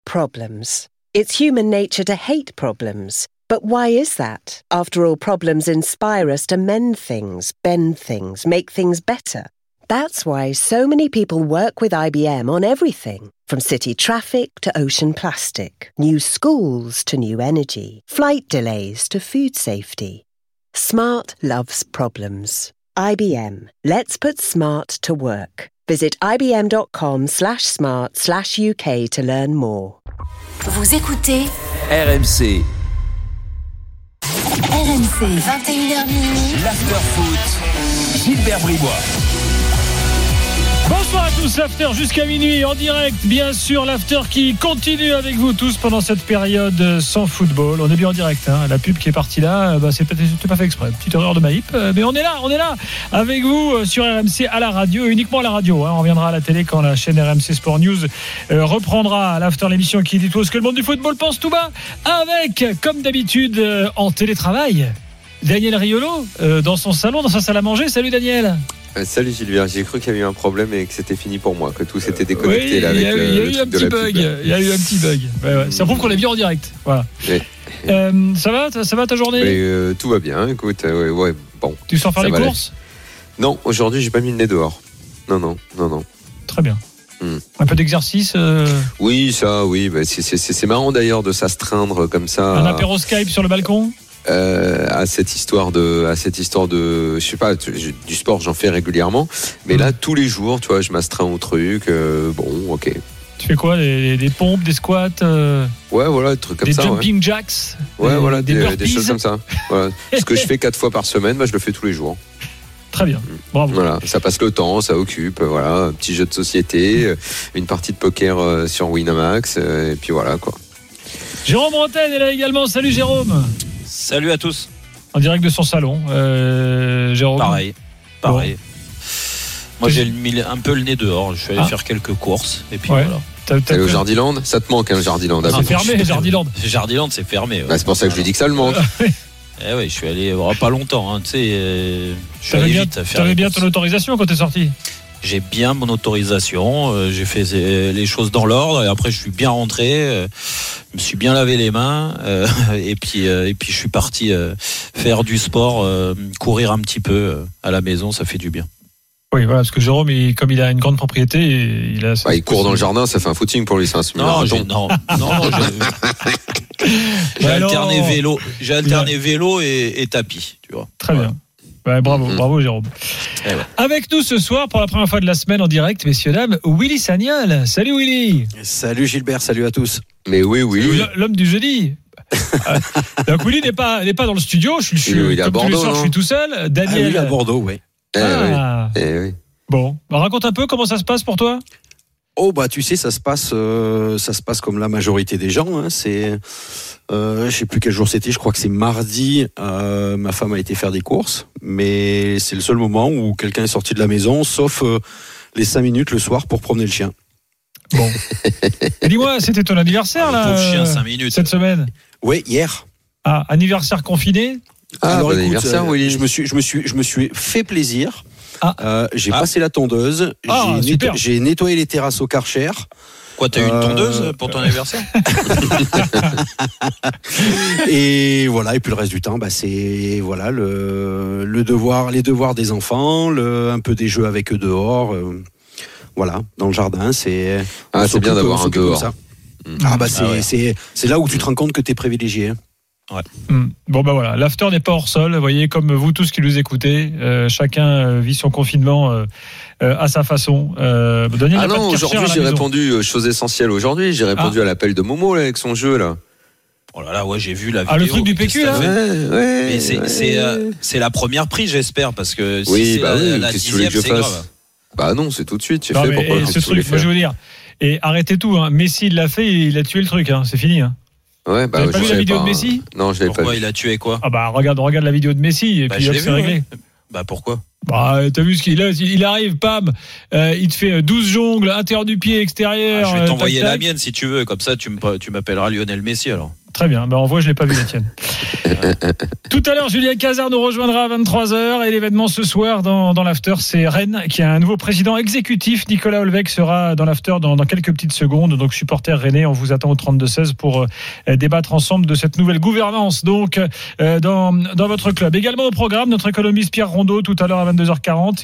problems. It's human nature to hate problems. But why is that? After all, problems inspire us to mend things, bend things, make things better. That's why so many people work with IBM on everything, from city traffic to ocean plastic, new schools to new energy, flight delays to food safety. Smart loves problems. IBM. Let's put smart to work. Visit ibm.com/smart/UK to learn more. Vous écoutez RMC. RMC 21h minuit. L'after-foot. Gilbert Bribois. Bonsoir à tous, l'after jusqu'à minuit en direct, bien sûr, l'after qui continue avec vous tous pendant cette période sans football. On est bien en direct, hein. La pub qui est partie là, c'était pas fait exprès, petite erreur de Maïp, mais on est là avec vous sur RMC à la radio, uniquement à la radio, hein. On reviendra à la télé quand la chaîne RMC Sport News reprendra l'after, l'émission qui dit tout ce que le monde du football pense tout bas, avec, comme d'habitude, en télétravail, Daniel Riolo dans son salon, dans sa salle à manger. Salut Daniel. Salut Gilbert, j'ai cru qu'il y avait eu un problème et que c'était fini pour moi, que tout s'était déconnecté. Oui, là avec il y a eu un petit bug. Il y a eu un petit bug. Ouais. Ça prouve qu'on est bien en direct. Voilà. Oui. Ça va ta journée? Tout va bien, écoute. Ouais, bon. Tu sors faire les courses? Non, aujourd'hui j'ai pas mis le nez dehors. Non. Très bien. Un peu d'exercice. Oui, ça, oui. Bah, c'est marrant d'ailleurs de s'astreindre comme ça. Un apéro Skype sur le balcon. À cette histoire de je sais pas, du sport j'en fais régulièrement, mais là tous les jours tu vois je m'astreins au truc, bon ok. Tu fais quoi, des pompes, des squats, ouais voilà, des trucs comme des ça, jumping jacks, voilà, des choses comme ça, voilà. Ce que je fais 4 fois par semaine, je le fais tous les jours. Très bien, bravo. Voilà, ça passe le temps, ça occupe, voilà, un petit jeu de société, une partie de poker sur Winamax, et puis voilà quoi. Jérôme Bretagne est là également. Salut Jérôme. Salut à tous. En direct de son salon, Jérôme. Pareil. Bon. Moi j'ai mis un peu le nez dehors. Je suis allé faire quelques courses et puis voilà. T'es au Jardiland? Ça te manque, Jardiland? C'est fermé, Jardiland. Jardiland, c'est fermé. Ouais. C'est pour ça que je lui dis que ça le manque. Je suis allé pas longtemps. Hein, tu sais, je suis allé vite à faire. T'avais bien ton autorisation quand t'es sorti? J'ai bien mon autorisation, j'ai fait les choses dans l'ordre et après je suis bien rentré, je me suis bien lavé les mains et puis je suis parti faire du sport, courir un petit peu à la maison, ça fait du bien. Oui, voilà, parce que Jérôme, comme il a une grande propriété, il court dans le jardin, ça fait un footing pour lui, c'est un non, j'ai alterné vélo et tapis, tu vois. Très bien. Ouais, bravo Jérôme. Ouais. Avec nous ce soir, pour la première fois de la semaine en direct, messieurs, dames, Willy Sagnol. Salut Willy. Salut Gilbert, salut à tous. Mais oui. L'homme du jeudi. Donc Willy n'est pas dans le studio, je suis à Bordeaux, je suis tout seul. Daniel à Bordeaux, oui. Oui. Bon, raconte un peu comment ça se passe pour toi. Oh tu sais, ça se passe comme la majorité des gens, hein. C'est je sais plus quel jour c'était, je crois que c'est mardi, ma femme a été faire des courses, mais c'est le seul moment où quelqu'un est sorti de la maison, sauf les 5 minutes le soir pour promener le chien. Bon. Et dis-moi, c'était ton anniversaire là, chien, 5 minutes. Cette semaine? Oui, hier. Ah, anniversaire confiné? Alors, bon anniversaire, Willy. Je me suis fait plaisir. J'ai passé la tondeuse, j'ai nettoyé les terrasses au Karcher. Quoi, t'as eu une tondeuse pour ton anniversaire? Et voilà, et puis le reste du temps, c'est voilà les devoirs des enfants, un peu des jeux avec eux dehors, voilà, dans le jardin, c'est bien d'avoir un dehors. C'est là où tu te rends compte que t'es privilégié. Hein. Ouais. Bon voilà, l'after n'est pas hors sol. Vous voyez, comme vous tous qui nous écoutez, chacun vit son confinement à sa façon. Daniel, aujourd'hui j'ai répondu chose essentielle. Aujourd'hui, j'ai répondu à l'appel de Momo là, avec son jeu là. Oh là là, ouais, j'ai vu la vidéo. Le truc du PQ là. Mais c'est la première prise, j'espère, parce que si c'est la 10e, c'est grave. Bah non, c'est tout de suite. Pourquoi ce truc, moi je veux dire. Et arrêtez tout. Hein. Messi il l'a fait, il a tué le truc. Hein. C'est fini. Hein. Ouais, vous n'avez pas vu la vidéo de Messi? Non, je l'avais pas vu. Pourquoi il a tué quoi? Regarde la vidéo de Messi et puis c'est réglé. Pourquoi? T'as vu ce il arrive, pam, il te fait 12 jongles, intérieur du pied, extérieur. Je vais t'envoyer la mienne si tu veux, comme ça tu m'appelleras Lionel Messi alors. Très bien. On voit, je l'ai pas vu, la tienne. Tout à l'heure, Julien Cazard nous rejoindra à 23h et l'événement ce soir dans l'after, c'est Rennes qui a un nouveau président exécutif. Nicolas Olvec sera dans l'after dans quelques petites secondes. Donc, supporters rennais, on vous attend au 32-16 pour débattre ensemble de cette nouvelle gouvernance. Donc, dans votre club. Également au programme, notre économiste Pierre Rondeau tout à l'heure à 22h40.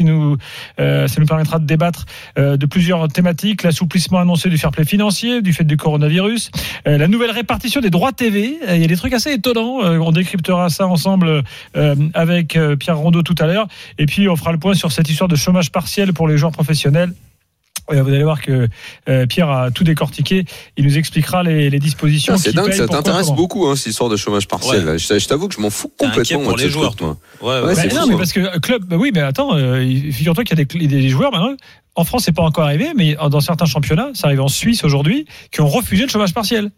Ça nous permettra de débattre de plusieurs thématiques. L'assouplissement annoncé du fair play financier, du fait du coronavirus, la nouvelle répartition des droits TV. Il y a des trucs assez étonnants. On décryptera ça ensemble avec Pierre Rondeau tout à l'heure. Et puis, on fera le point sur cette histoire de chômage partiel pour les joueurs professionnels. Vous allez voir que Pierre a tout décortiqué. Il nous expliquera les dispositions. C'est dingue, ça t'intéresse beaucoup, cette histoire de chômage partiel. Ouais. Je t'avoue que je m'en fous complètement pour les joueurs, toi. C'est non, fou, mais parce que club. Oui, mais attends, figure-toi qu'il y a des joueurs maintenant. En France, c'est pas encore arrivé, mais dans certains championnats, ça arrive en Suisse aujourd'hui, qui ont refusé le chômage partiel.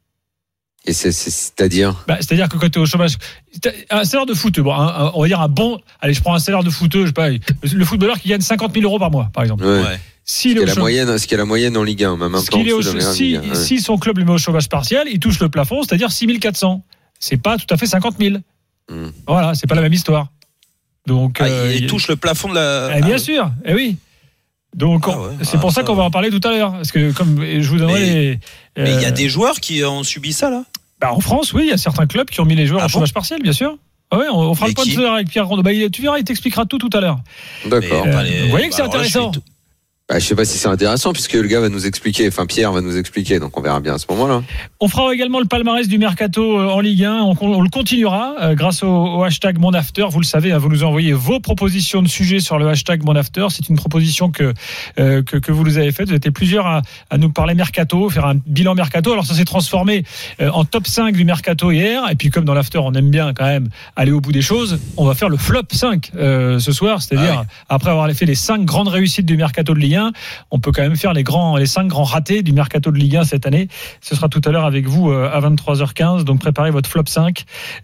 Et c'est-à-dire c'est-à-dire que quand tu es au chômage, un salaire de foot, on va dire allez, je prends un salaire de footeux, je sais pas, le footballeur qui gagne 50 000 euros par mois, par exemple. Ouais. Ce qui est la moyenne en Ligue 1, même un peu. Si son club le met au chômage partiel, il touche le plafond, c'est-à-dire 6 400. C'est pas tout à fait 50 000. Voilà, c'est pas la même histoire. Donc, il touche le plafond de la. Bien sûr, oui. Donc, c'est pour ça qu'on va en parler tout à l'heure. Parce que, comme je vous donnerai mais il y a des joueurs qui ont subi ça, là. En France, oui, il y a certains clubs qui ont mis les joueurs en chômage partiel, bien sûr. On fera le point tout à l'heure avec Pierre Rondeau. Tu verras, il t'expliquera tout à l'heure. D'accord. Vous voyez que c'est intéressant. Je sais pas si c'est intéressant puisque le gars va nous expliquer, Pierre va nous expliquer, donc on verra bien à ce moment-là. On fera également le palmarès du mercato en Ligue 1, on le continuera grâce au hashtag MonAfter. Vous le savez, vous nous envoyez vos propositions de sujets sur le hashtag MonAfter. C'est une proposition que vous nous avez faite. Vous étiez plusieurs à nous parler mercato, faire un bilan mercato. Alors ça s'est transformé en top 5 du mercato hier, et puis comme dans l'after on aime bien quand même aller au bout des choses, on va faire le flop 5 ce soir, c'est-à-dire après avoir fait les 5 grandes réussites du mercato de Ligue 1, on peut quand même faire les 5 grands ratés du mercato de Ligue 1 cette année. Ce sera tout à l'heure avec vous à 23h15. Donc préparez votre flop 5.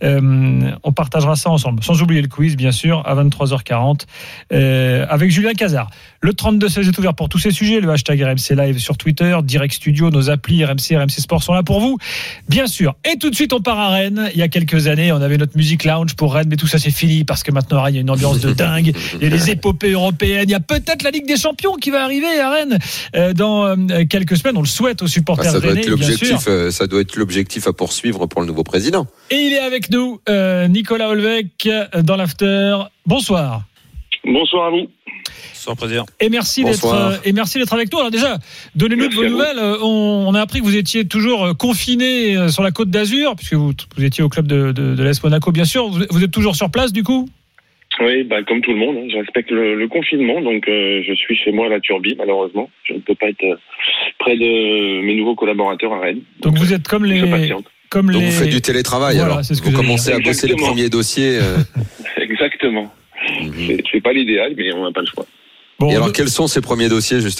On partagera ça ensemble. Sans oublier le quiz, bien sûr, à 23h40 avec Julien Cazard. Le 32-16 est ouvert pour tous ces sujets. Le hashtag RMC Live sur Twitter, Direct Studio, nos applis RMC Sport sont là pour vous, bien sûr. Et tout de suite, on part à Rennes. Il y a quelques années, on avait notre musique lounge pour Rennes, mais tout ça c'est fini parce que maintenant à Rennes, il y a une ambiance de dingue. Il y a les épopées européennes. Il y a peut-être la Ligue des Champions qui va arriver à Rennes dans quelques semaines. On le souhaite aux supporters rennais, bien sûr. Ça doit être l'objectif à poursuivre pour le nouveau président. Et il est avec nous, Nicolas Olvec, dans l'after. Bonsoir. Bonsoir à vous. Bonsoir, président. Et merci d'être avec nous. Alors déjà, donnez-nous de vos nouvelles. On a appris que vous étiez toujours confiné sur la Côte d'Azur, puisque vous étiez au club de l'AS Monaco, bien sûr. Vous êtes toujours sur place, du coup ? Oui, comme tout le monde, je respecte le confinement, donc je suis chez moi à la Turbie, malheureusement. Je ne peux pas être près de mes nouveaux collaborateurs à Rennes. Donc vous êtes comme les... Donc vous faites du télétravail, voilà, alors vous commencez à bosser les premiers dossiers. Exactement. C'est pas l'idéal, mais on n'a pas le choix. Bon, et alors quels sont ces premiers dossiers justement ?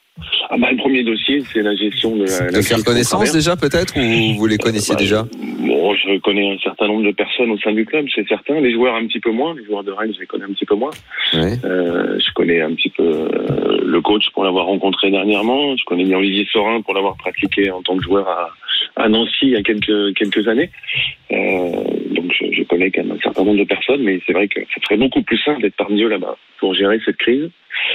Le premier dossier, c'est la gestion de la faire connaissance déjà peut-être, ou vous les connaissiez déjà ? Bon, je connais un certain nombre de personnes au sein du club, c'est certain. Les joueurs un petit peu moins. Les joueurs de Rennes, je les connais un petit peu moins. Ouais. Je connais un petit peu le coach pour l'avoir rencontré dernièrement. Je connais bien Olivier Sorin pour l'avoir pratiqué en tant que joueur à Nancy il y a quelques années. Donc je connais quand même un certain nombre de personnes, mais c'est vrai que ça serait beaucoup plus simple d'être parmi eux là-bas pour gérer cette crise.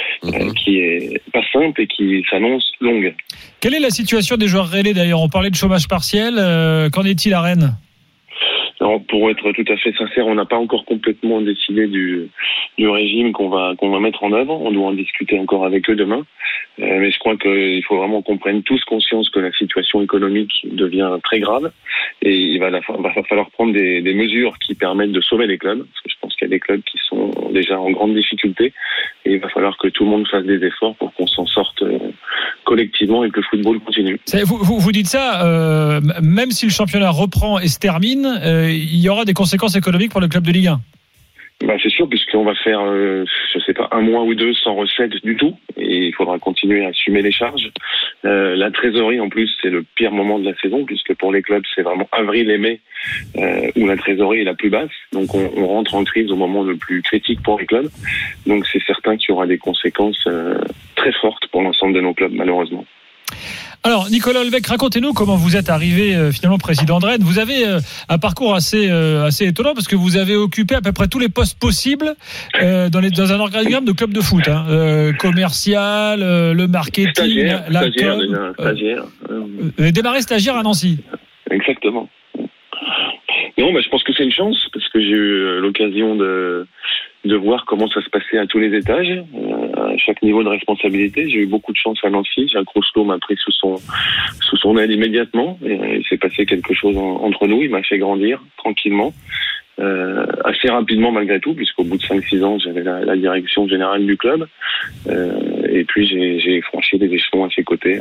Qui est pas simple et qui s'annonce longue. Quelle est la situation des joueurs rennais d'ailleurs ? On parlait de chômage partiel. Qu'en est-il à Rennes ? Alors, pour être tout à fait sincère, on n'a pas encore complètement décidé du régime qu'on va mettre en œuvre. On doit en discuter encore avec eux demain. Mais je crois qu'il faut vraiment qu'on prenne tous conscience que la situation économique devient très grave et il va falloir prendre des mesures qui permettent de sauver les clubs. Parce que je pense qu'il y a des clubs qui sont déjà en grande difficulté et il va falloir que tout le monde fasse des efforts pour qu'on s'en sorte collectivement et que le football continue. Vous dites ça, même si le championnat reprend et se termine, il y aura des conséquences économiques pour le club de Ligue 1. C'est sûr, puisqu'on va faire, je sais pas, un mois ou deux sans recettes du tout, et il faudra continuer à assumer les charges. La trésorerie, en plus, c'est le pire moment de la saison, puisque pour les clubs, c'est vraiment avril et mai où la trésorerie est la plus basse. Donc on rentre en crise au moment le plus critique pour les clubs. Donc c'est certain qu'il y aura des conséquences très fortes pour l'ensemble de nos clubs, malheureusement. Alors, Nicolas Olvec, racontez-nous comment vous êtes arrivé finalement président de Rennes. Vous avez un parcours assez étonnant parce que vous avez occupé à peu près tous les postes possibles dans un organigramme de club de foot. Commercial, le marketing, stagiaire. Vous avez démarré stagiaire à Nancy. Exactement. Non, je pense que c'est une chance parce que j'ai eu l'occasion de voir comment ça se passait à tous les étages, à chaque niveau de responsabilité. J'ai eu beaucoup de chance à Nancy. Jacques Rousselot m'a pris sous son aile immédiatement. Et il s'est passé quelque chose entre nous. Il m'a fait grandir tranquillement, assez rapidement malgré tout, puisqu'au bout de 5-6 ans, j'avais la direction générale du club. Et puis j'ai franchi les échelons à ses côtés.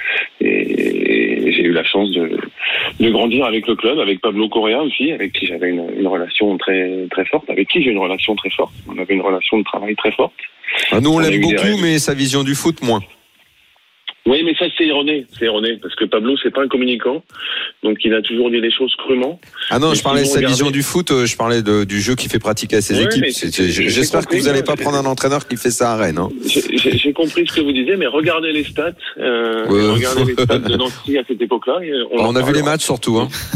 Et j'ai eu la chance de grandir avec le club, avec Pablo Correa aussi, avec qui j'avais une relation très très forte, avec qui j'ai une relation très forte. On avait une relation de travail très forte. Nous on l'aime beaucoup, mais sa vision du foot moins. Oui, mais ça c'est erroné, parce que Pablo c'est pas un communicant, donc il a toujours dit les choses crûment. Ah non, je parlais de sa vision du foot, je parlais du jeu qu'il fait pratiquer à ses équipes. J'espère que vous n'allez pas prendre un entraîneur qui fait ça à Rennes. J'ai compris ce que vous disiez, mais regardez les stats, regardez les stats de Nancy à cette époque-là. On a vu les matchs surtout.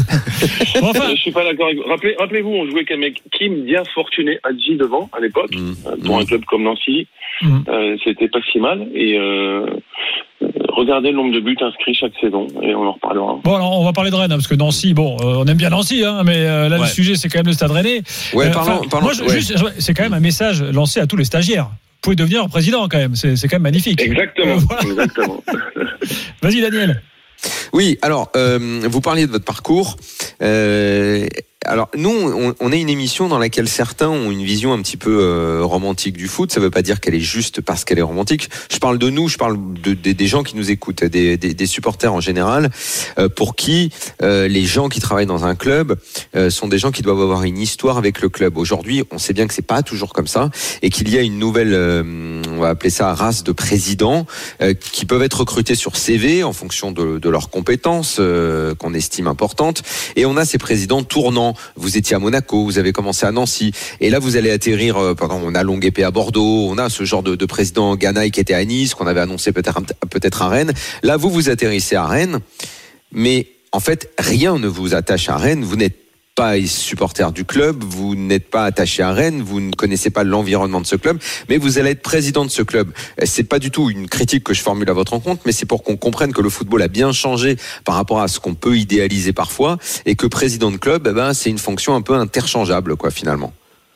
Je suis pas d'accord avec vous. Rappelez-vous, on jouait avec Kim Dia Fortuné Hadji devant à l'époque, pour un club comme Nancy. C'était pas si mal et regardez le nombre de buts inscrits chaque saison et on en reparlera. Bon, alors on va parler de Rennes parce que Nancy, on aime bien Nancy, mais là le sujet c'est quand même le Stade Rennais. Parlons. C'est quand même un message lancé à tous les stagiaires. Vous pouvez devenir président quand même, c'est quand même magnifique. Exactement. Exactement. Vas-y Daniel. Oui, alors vous parliez de votre parcours. Alors nous, on est une émission dans laquelle certains ont une vision un petit peu romantique du foot. Ça ne veut pas dire qu'elle est juste parce qu'elle est romantique. Je parle de nous, je parle des gens qui nous écoutent, des supporters en général, pour qui les gens qui travaillent dans un club sont des gens qui doivent avoir une histoire avec le club. Aujourd'hui, on sait bien que c'est pas toujours comme ça et qu'il y a une nouvelle, on va appeler ça race de présidents qui peuvent être recrutés sur CV en fonction de leurs compétences qu'on estime importantes. Et on a ces présidents tournants. Vous étiez à Monaco, vous avez commencé à Nancy, et là vous allez atterrir. On a Longuepé à Bordeaux, on a ce genre de président Ganaï qui était à Nice, qu'on avait annoncé peut-être à Rennes. Là vous atterrissez à Rennes, mais en fait rien ne vous attache à Rennes. Vous n'êtes pas supporter du club, vous n'êtes pas attaché à Rennes, vous ne connaissez pas l'environnement de ce club, mais vous allez être président de ce club. C'est pas du tout une critique que je formule à votre encontre, mais c'est pour qu'on comprenne que le football a bien changé par rapport à ce qu'on peut idéaliser parfois, et que président de club, c'est une fonction un peu interchangeable, finalement.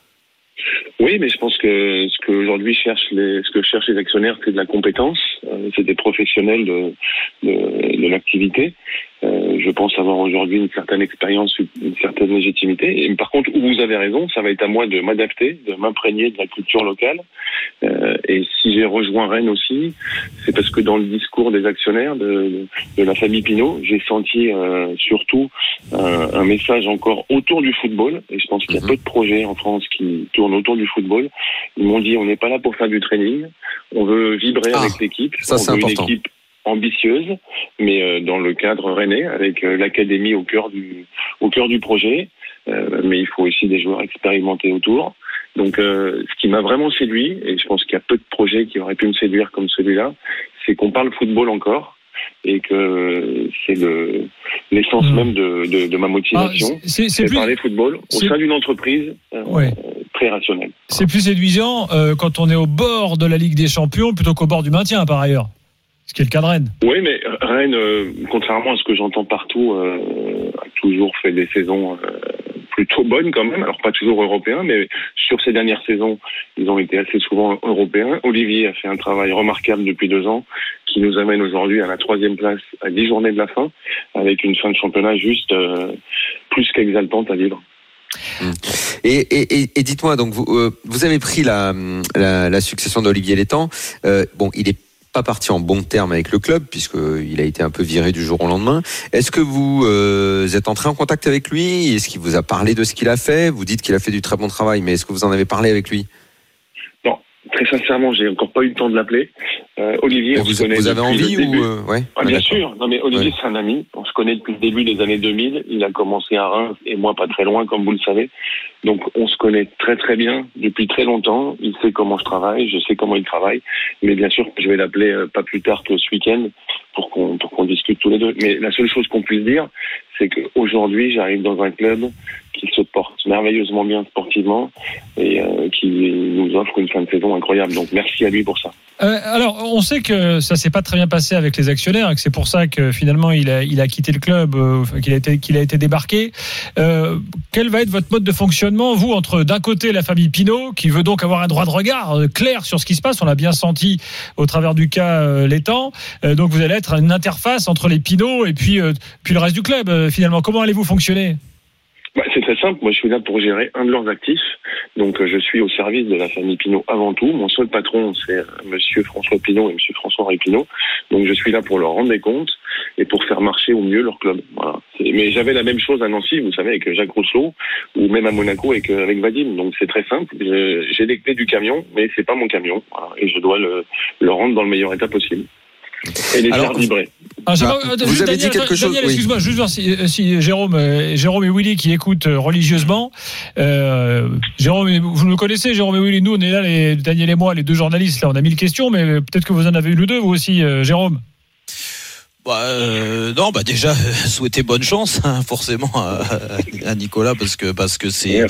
Oui, mais je pense que ce que aujourd'hui cherchent les actionnaires, c'est de la compétence, c'est des professionnels de l'activité. Je pense avoir aujourd'hui une certaine expérience, une certaine légitimité. Et par contre, où vous avez raison, ça va être à moi de m'adapter, de m'imprégner de la culture locale. Et si j'ai rejoint Rennes aussi, c'est parce que dans le discours des actionnaires de la famille Pinault, j'ai senti surtout un message encore autour du football. Et je pense qu'il y a peu de projets en France qui tournent autour du football. Ils m'ont dit, on n'est pas là pour faire du training, on veut vibrer avec l'équipe. Ça, c'est important. Une équipe ambitieuse, mais dans le cadre rennais, avec l'académie au cœur du projet. Mais il faut aussi des joueurs expérimentés autour. Donc, ce qui m'a vraiment séduit, et je pense qu'il y a peu de projets qui auraient pu me séduire comme celui-là, c'est qu'on parle football encore, et que c'est l'essence même de ma motivation. C'est plus... parler football au sein d'une entreprise très rationnelle. C'est plus séduisant quand on est au bord de la Ligue des Champions plutôt qu'au bord du maintien, par ailleurs. Ce qui est le cas de Rennes. Oui, mais Rennes, contrairement à ce que j'entends partout, a toujours fait des saisons plutôt bonnes quand même. Alors pas toujours européens, mais sur ces dernières saisons, ils ont été assez souvent européens. Olivier a fait un travail remarquable depuis 2 ans, qui nous amène aujourd'hui à la 3e place à 10 journées de la fin, avec une fin de championnat juste plus qu'exaltante à vivre. Et dites-moi, donc vous avez pris la succession d'Olivier Létang. Il est pas parti en bon terme avec le club puisqu'il a été un peu viré du jour au lendemain. Est-ce que vous êtes entré en contact avec lui? Est-ce qu'il vous a parlé de ce qu'il a fait? Vous dites qu'il a fait du très bon travail, mais est-ce que vous en avez parlé avec lui? Non, très sincèrement, j'ai encore pas eu le temps de l'appeler. Olivier, on se connaît. Vous avez envie ou ouais. Bien sûr. Non, mais Olivier, c'est un ami. On se connaît depuis le début des années 2000. Il a commencé à Reims et moi pas très loin, comme vous le savez. Donc, on se connaît très très bien depuis très longtemps. Il sait comment je travaille, je sais comment il travaille. Mais bien sûr, je vais l'appeler pas plus tard que ce week-end pour qu'on discute tous les deux. Mais la seule chose qu'on puisse dire, c'est qu'aujourd'hui, j'arrive dans un club qui se porte merveilleusement bien sportivement et qui nous offre une fin de saison incroyable. Donc merci à lui pour ça. Alors, on sait que ça s'est pas très bien passé avec les actionnaires et que c'est pour ça que finalement il a quitté le club, qu'il a été débarqué. Quel va être votre mode de fonctionnement, vous, entre d'un côté la famille Pinault, qui veut donc avoir un droit de regard clair sur ce qui se passe, on l'a bien senti au travers du cas Létang, donc vous allez être une interface entre les Pinault et puis le reste du club. Finalement, comment allez-vous fonctionner ? C'est très simple. Moi, je suis là pour gérer un de leurs actifs. Donc, je suis au service de la famille Pinault avant tout. Mon seul patron, c'est monsieur François Pinault et monsieur François-Henri Pinault. Donc, je suis là pour leur rendre des comptes et pour faire marcher au mieux leur club. Voilà. Mais j'avais la même chose à Nancy, vous savez, avec Jacques Rousseau, ou même à Monaco avec Vadim. Donc, c'est très simple. J'ai les clés du camion, mais c'est pas mon camion. Voilà. Et je dois le rendre dans le meilleur état possible. Et les faire vibrer. Vous avez dit quelque chose. Daniel, excuse-moi, juste voir si Jérôme et Willy qui écoutent religieusement. Jérôme, vous nous connaissez, Jérôme et Willy. Nous, on est là, Daniel et moi, les deux journalistes. Là, on a 1000 questions, mais peut-être que vous en avez une ou deux, vous aussi, Jérôme. Non, déjà souhaiter bonne chance forcément à Nicolas parce que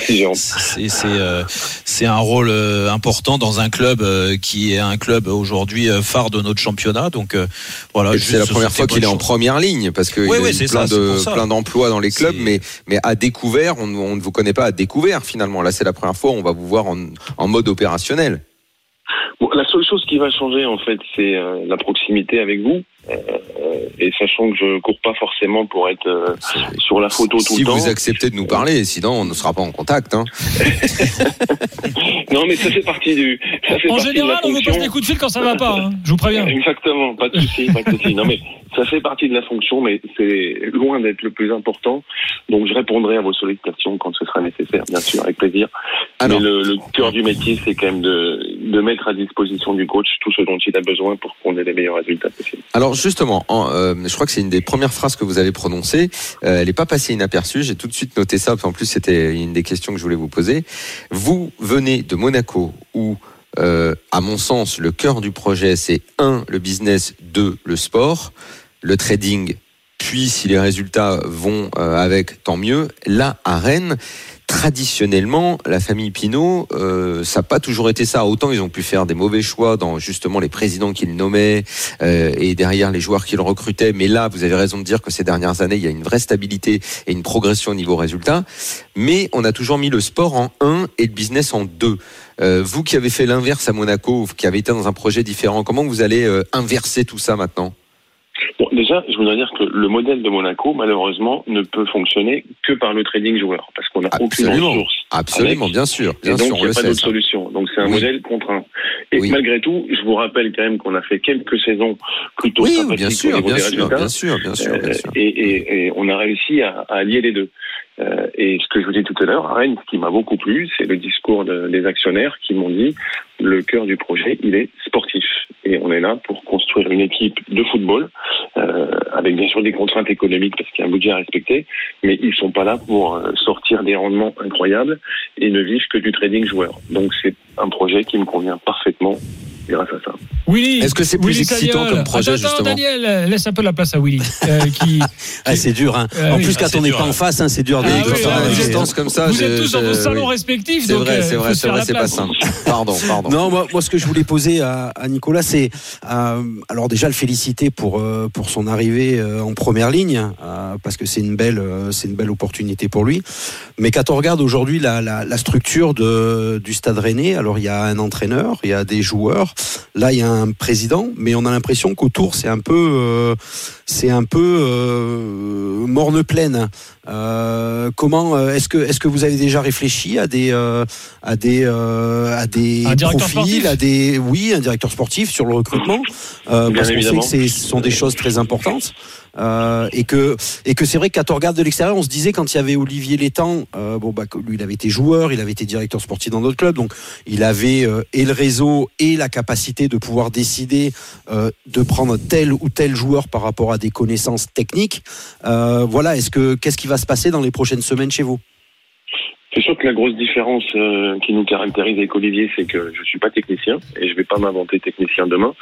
c'est un rôle important dans un club qui est un club aujourd'hui phare de notre championnat. Donc voilà. C'est la première fois qu'il est en première ligne parce que il y a plein d'emplois dans les clubs, mais à découvert, on ne vous connaît pas à découvert finalement. Là, c'est la première fois où on va vous voir en mode opérationnel. Bon, la seule chose qui va changer en fait, c'est la proximité avec vous. Et sachant que je cours pas forcément pour être sur la photo tout le temps. Si vous acceptez de nous parler, sinon on ne sera pas en contact. Hein. Non, mais ça fait partie en général, on vous passe des coups de fil quand ça va pas. Hein. Je vous préviens. Exactement, pas de souci. Non, mais ça fait partie de la fonction, mais c'est loin d'être le plus important. Donc je répondrai à vos sollicitations quand ce sera nécessaire, bien sûr, avec plaisir. Alors, mais le cœur du métier, c'est quand même de mettre à disposition du coach tout ce dont il a besoin pour qu'on ait les meilleurs résultats possibles. Alors justement, je crois que c'est une des premières phrases que vous avez prononcées. Elle n'est pas passée inaperçue. J'ai tout de suite noté ça. En plus, c'était une des questions que je voulais vous poser. Vous venez de Monaco où, à mon sens, le cœur du projet, c'est 1, le business, 2, le sport, le trading. Puis, si les résultats vont avec, tant mieux. Là, à Rennes, traditionnellement, la famille Pinault, ça n'a pas toujours été ça. Autant ils ont pu faire des mauvais choix dans justement les présidents qu'ils nommaient et derrière les joueurs qu'ils recrutaient. Mais là, vous avez raison de dire que ces dernières années, il y a une vraie stabilité et une progression au niveau résultat. Mais on a toujours mis le sport en 1 et le business en 2. Vous qui avez fait l'inverse à Monaco, qui avez été dans un projet différent, comment vous allez inverser tout ça maintenant ? Bon, déjà, je voudrais dire que le modèle de Monaco, malheureusement, ne peut fonctionner que par le trading joueur, parce qu'on n'a aucune ressource. Absolument, bien sûr. Et donc, il n'y a pas d'autre solution. Donc, c'est un modèle contraint. Et malgré tout, je vous rappelle quand même qu'on a fait quelques saisons plutôt sympathiques au niveau des résultats. Bien sûr. Et on a réussi à allier les deux. Et ce que je vous dis tout à l'heure, à Rennes, ce qui m'a beaucoup plu, c'est le discours des actionnaires qui m'ont dit le cœur du projet, il est sportif. Et on est là pour construire une équipe de football, avec bien sûr des contraintes économiques parce qu'il y a un budget à respecter, mais ils sont pas là pour sortir des rendements incroyables et ne vivent que du trading joueur. Donc c'est un projet qui me convient parfaitement grâce à ça. Willy, est-ce que c'est plus excitant comme projet justement ? Daniel, laisse un peu la place à Willy. C'est dur. Hein. En plus, quand on n'est pas en face, c'est dur de faire à distance comme ça. Vous êtes tous dans vos salons respectifs. C'est vrai, c'est pas simple. Pardon. Non, moi, ce que je voulais poser à Nicolas, c'est alors déjà le féliciter pour son arrivée en première ligne, parce que c'est une belle opportunité pour lui. Mais quand on regarde aujourd'hui la structure du Stade Rennais, alors il y a un entraîneur, il y a des joueurs. Là, il y a un président, mais on a l'impression qu'autour, c'est un peu morne pleine. Comment est-ce que vous avez déjà réfléchi à des profils, un directeur sportif sur le recrutement, parce qu'on sait que ce sont des choses très importantes. Et que c'est vrai que quand on regarde de l'extérieur, on se disait quand il y avait Olivier Létang, lui il avait été joueur, il avait été directeur sportif dans d'autres clubs, donc il avait et le réseau et la capacité de pouvoir décider de prendre tel ou tel joueur par rapport à des connaissances techniques. Qu'est-ce qui va se passer dans les prochaines semaines chez vous? C'est sûr que la grosse différence qui nous caractérise avec Olivier, c'est que je suis pas technicien et je vais pas m'inventer technicien demain.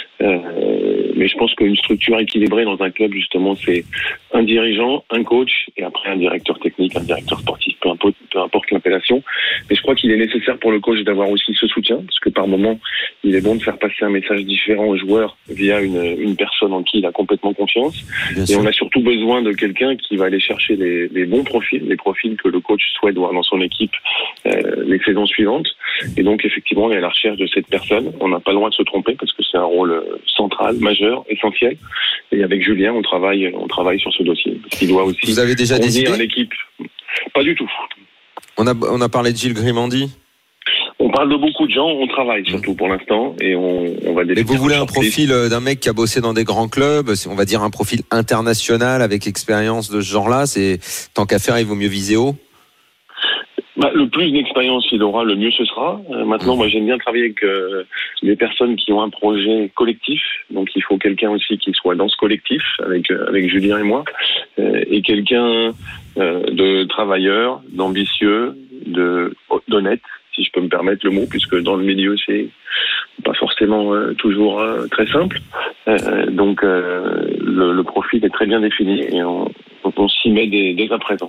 Mais je pense qu'une structure équilibrée dans un club, justement, c'est un dirigeant, un coach et après un directeur technique, un directeur sportif, peu importe l'appellation. Mais je crois qu'il est nécessaire pour le coach d'avoir aussi ce soutien, parce que par moment, il est bon de faire passer un message différent aux joueurs via une personne en qui il a complètement confiance. Et on a surtout besoin de quelqu'un qui va aller chercher les bons profils, les profils que le coach souhaite voir dans son équipe les saisons suivantes. Et donc, effectivement, on est à la recherche de cette personne. On n'a pas le droit de se tromper parce que c'est un rôle central, majeur, essentiel. Et avec Julien, on travaille sur ce dossier. Parce qu'il doit aussi. Vous avez déjà décidé à l'équipe. Pas du tout. On a parlé de Gilles Grimandi. On parle de beaucoup de gens, on travaille surtout pour l'instant et on va définir. Mais vous voulez un profil d'un mec qui a bossé dans des grands clubs, on va dire un profil international avec expérience de ce genre-là. C'est tant qu'à faire, il vaut mieux viser haut. Le plus d'expérience il aura, le mieux ce sera. Maintenant, moi, j'aime bien travailler avec des personnes qui ont un projet collectif. Donc, il faut quelqu'un aussi qui soit dans ce collectif, avec Julien et moi, et quelqu'un de travailleur, d'ambitieux, d'honnête, si je peux me permettre le mot, puisque dans le milieu, c'est pas forcément toujours très simple. Donc, le profil est très bien défini et on s'y met dès à présent.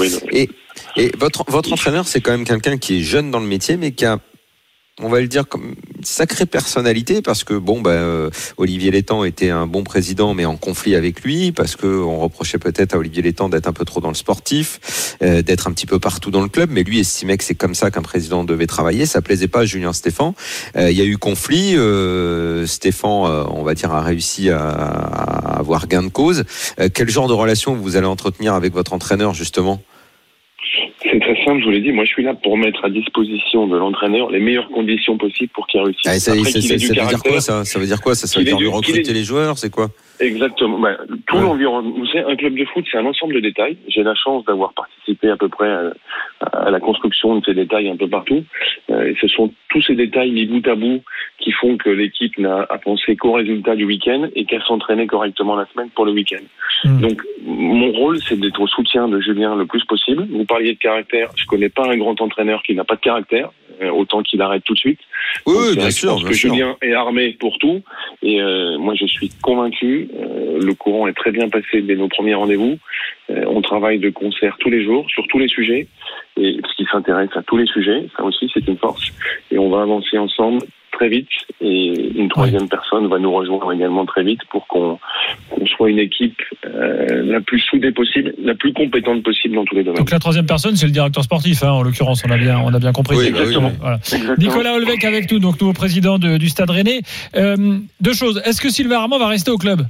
Et votre entraîneur, c'est quand même quelqu'un qui est jeune dans le métier, mais qui a, on va le dire, comme une sacrée personnalité, parce que Olivier Létang était un bon président, mais en conflit avec lui, parce que on reprochait peut-être à Olivier Létang d'être un peu trop dans le sportif, d'être un petit peu partout dans le club, mais lui estimait que c'est comme ça qu'un président devait travailler. Ça plaisait pas à Julien Stéphan. Il y a eu conflit. Stéphan, on va dire, a réussi à avoir gain de cause. Quel genre de relation vous allez entretenir avec votre entraîneur, justement? C'est très simple, je vous l'ai dit, moi je suis là pour mettre à disposition de l'entraîneur les meilleures conditions possibles pour qu'il réussisse. Ça veut dire quoi ça? Ça veut dire quoi? Ça veut dire de recruter les joueurs, c'est quoi? Exactement. Tout l'environnement. Vous savez, un club de foot, c'est un ensemble de détails. J'ai la chance d'avoir participé à peu près à la construction de ces détails un peu partout. Et ce sont tous ces détails mis bout à bout qui font que l'équipe n'a à penser qu'au résultat du week-end et qu'à s'entraîner correctement la semaine pour le week-end. Donc, mon rôle, c'est d'être au soutien de Julien le plus possible. Vous parliez de caractère. Je connais pas un grand entraîneur qui n'a pas de caractère, autant qu'il arrête tout de suite. Oui, bien sûr. Je pense que Julien est armé pour tout. Et moi, je suis convaincu. Le courant est très bien passé dès nos premiers rendez-vous. On travaille de concert tous les jours, sur tous les sujets. Et parce qu'il s'intéresse à tous les sujets, ça aussi, c'est une force. Et on va avancer ensemble très vite. Et une troisième personne va nous rejoindre également très vite pour qu'on soit une équipe la plus soudée possible, la plus compétente possible dans tous les domaines. Donc la troisième personne, c'est le directeur sportif, en l'occurrence, on a bien compris. Oui, exactement. Voilà. Exactement. Nicolas Olvec avec nous, donc nouveau président du Stade Rennais. Deux choses. Est-ce que Sylvain Armand va rester au club?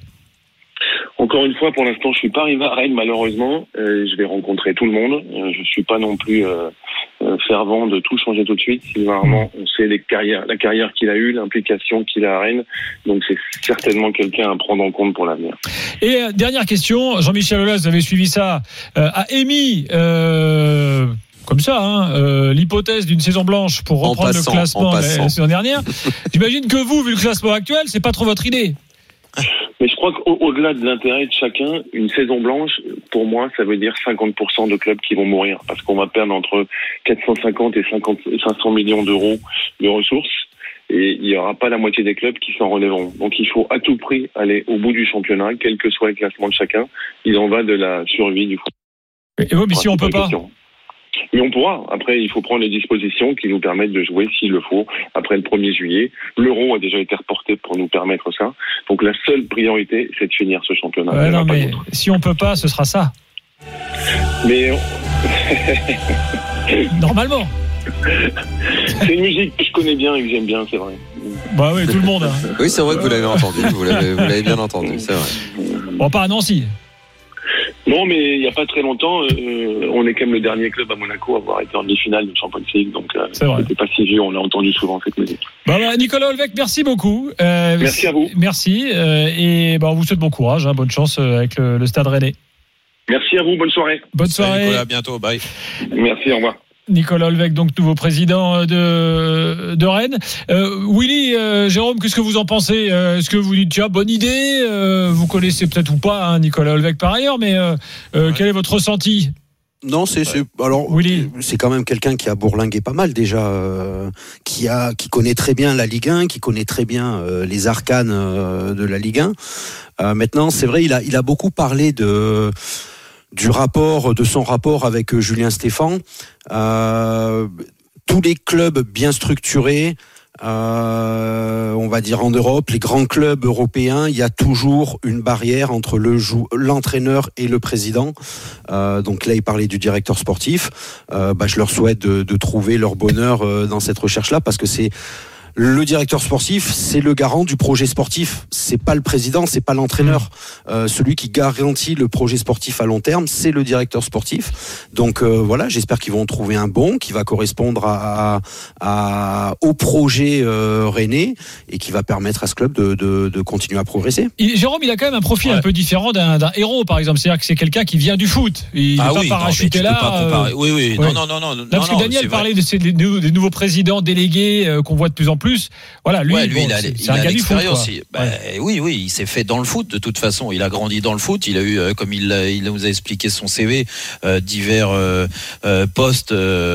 Encore une fois, pour l'instant, je suis pas arrivé à Rennes, malheureusement. Je vais rencontrer tout le monde. Je suis pas non plus fervent de tout changer tout de suite. Sylvain Armand, on sait la carrière qu'il a eue, l'implication qu'il a à Rennes. Donc, c'est certainement quelqu'un à prendre en compte pour l'avenir. Et dernière question, Jean-Michel Aulas, vous avez suivi ça, a émis comme ça, l'hypothèse d'une saison blanche pour reprendre le classement la saison dernière. J'imagine que vous, vu le classement actuel, c'est pas trop votre idée. Mais je crois qu'au-delà de l'intérêt de chacun, une saison blanche, pour moi, ça veut dire 50% de clubs qui vont mourir. Parce qu'on va perdre entre 450 et 500 millions d'euros de ressources. Et il n'y aura pas la moitié des clubs qui s'en relèveront. Donc il faut à tout prix aller au bout du championnat, quel que soit le classement de chacun. Il en va de la survie du foot. Et oui, mais si on peut pas. Mais on pourra. Après, il faut prendre les dispositions qui nous permettent de jouer, s'il le faut, après le 1er juillet. L'euro a déjà été reporté pour nous permettre ça. Donc la seule priorité, c'est de finir ce championnat. Non, mais si on peut pas, ce sera ça. Mais normalement. C'est une musique que je connais bien et que j'aime bien, c'est vrai. Bah oui, tout le monde. Oui, c'est vrai que vous l'avez entendu. Vous l'avez bien entendu, c'est vrai. Bon, pas à Nancy. Non, mais il n'y a pas très longtemps, on est quand même le dernier club à Monaco à avoir été en demi-finale de Champions League, donc c'était pas si vieux, on l'a entendu souvent cette musique. Nicolas Olvec, merci beaucoup. Merci à vous. Merci, et on vous souhaite bon courage, bonne chance avec le Stade Rennais. Merci à vous, bonne soirée. Bonne soirée. Salut Nicolas, à bientôt, bye. Merci, au revoir. Nicolas Olvec, donc nouveau président de Rennes. Willy, Jérôme, qu'est-ce que vous en pensez ? Est-ce que vous dites, tiens, bonne idée ? Vous connaissez peut-être ou pas Nicolas Olvec par ailleurs, mais quel est votre ressenti ? Non, alors Willy. C'est quand même quelqu'un qui a bourlingué pas mal déjà, qui connaît très bien la Ligue 1, qui connaît très bien les arcanes de la Ligue 1. Maintenant, c'est vrai, il a beaucoup parlé de son rapport avec Julien Stéphan. Tous les clubs bien structurés, on va dire en Europe, les grands clubs européens, il y a toujours une barrière entre l'entraîneur et le président. Donc là, il parlait du directeur sportif. Je leur souhaite de trouver leur bonheur dans cette recherche-là, parce que c'est le directeur sportif, c'est le garant du projet sportif. C'est pas le président, c'est pas l'entraîneur. Celui qui garantit le projet sportif à long terme, c'est le directeur sportif. Donc voilà, j'espère qu'ils vont trouver un bon qui va correspondre au projet rennais et qui va permettre à ce club de continuer à progresser. Jérôme, il a quand même un profil un peu différent d'un héros, par exemple. C'est-à-dire que c'est quelqu'un qui vient du foot. Il n'est pas parachuté là. Oui. Ouais. Non. Parce que Daniel parlait des nouveaux présidents délégués qu'on voit de plus en plus. Voilà, lui c'est un gars du foot. Oui, il s'est fait dans le foot de toute façon. Il a grandi dans le foot. Il a eu, comme il nous a expliqué son CV, divers postes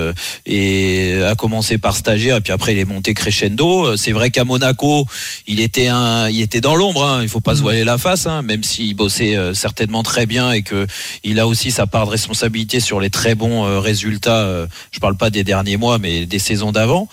et a commencé par stagiaire et puis après il est monté crescendo. C'est vrai qu'à Monaco, il était dans l'ombre. Il faut pas se voiler la face, même s'il bossait certainement très bien et que il a aussi sa part de responsabilité sur les très bons résultats. Je parle pas des derniers mois, mais des saisons d'avant.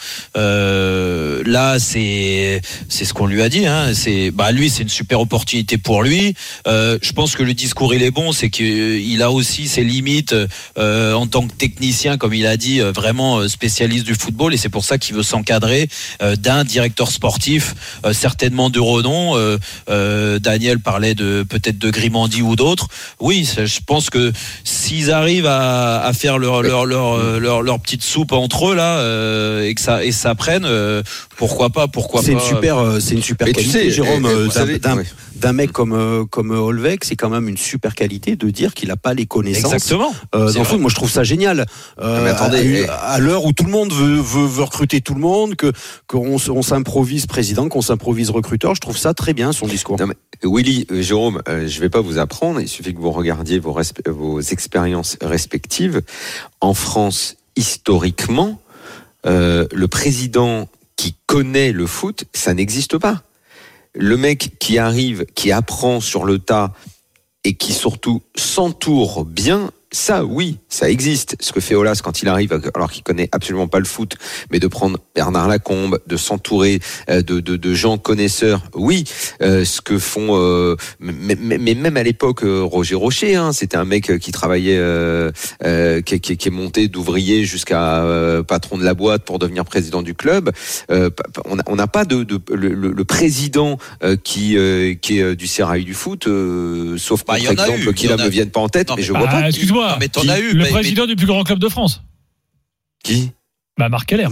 Là, c'est ce qu'on lui a dit. Lui, c'est une super opportunité pour lui. Je pense que le discours il est bon, c'est qu'il a aussi ses limites en tant que technicien, comme il a dit, vraiment spécialiste du football, et c'est pour ça qu'il veut s'encadrer d'un directeur sportif certainement de renom. Daniel parlait peut-être de Grimandi ou d'autres. Oui, je pense que s'ils arrivent à faire leur petite soupe entre eux là et que ça prenne, pourquoi pas. C'est une super qualité, tu sais, Jérôme, d'un mec comme Olvec, c'est quand même une super qualité de dire qu'il n'a pas les connaissances. Exactement. Dans le foot, moi je trouve ça génial. Mais attendez, à l'heure où tout le monde veut recruter tout le monde, qu'on s'improvise président, qu'on s'improvise recruteur, je trouve ça très bien son discours. Non, mais Willy, Jérôme, je vais pas vous apprendre. Il suffit que vous regardiez vos expériences respectives. En France, historiquement, le président qui connaît le foot, ça n'existe pas. Le mec qui arrive, qui apprend sur le tas et qui surtout s'entoure bien, ça, oui, ça existe. Ce que fait Aulas quand il arrive, alors qu'il connaît absolument pas le foot, mais de prendre Bernard Lacombe, de s'entourer de gens connaisseurs, oui. Ce que font, mais même à l'époque, Roger Rocher, c'était un mec qui travaillait, qui est monté d'ouvrier jusqu'à patron de la boîte pour devenir président du club. On n'a pas le président qui est du sérail du foot, sauf par exemple qui là me viennent pas en tête, mais je vois pas. Excuse-moi. Non, mais t'en as eu. Le président du plus grand club de France. Qui ? Marc Keller.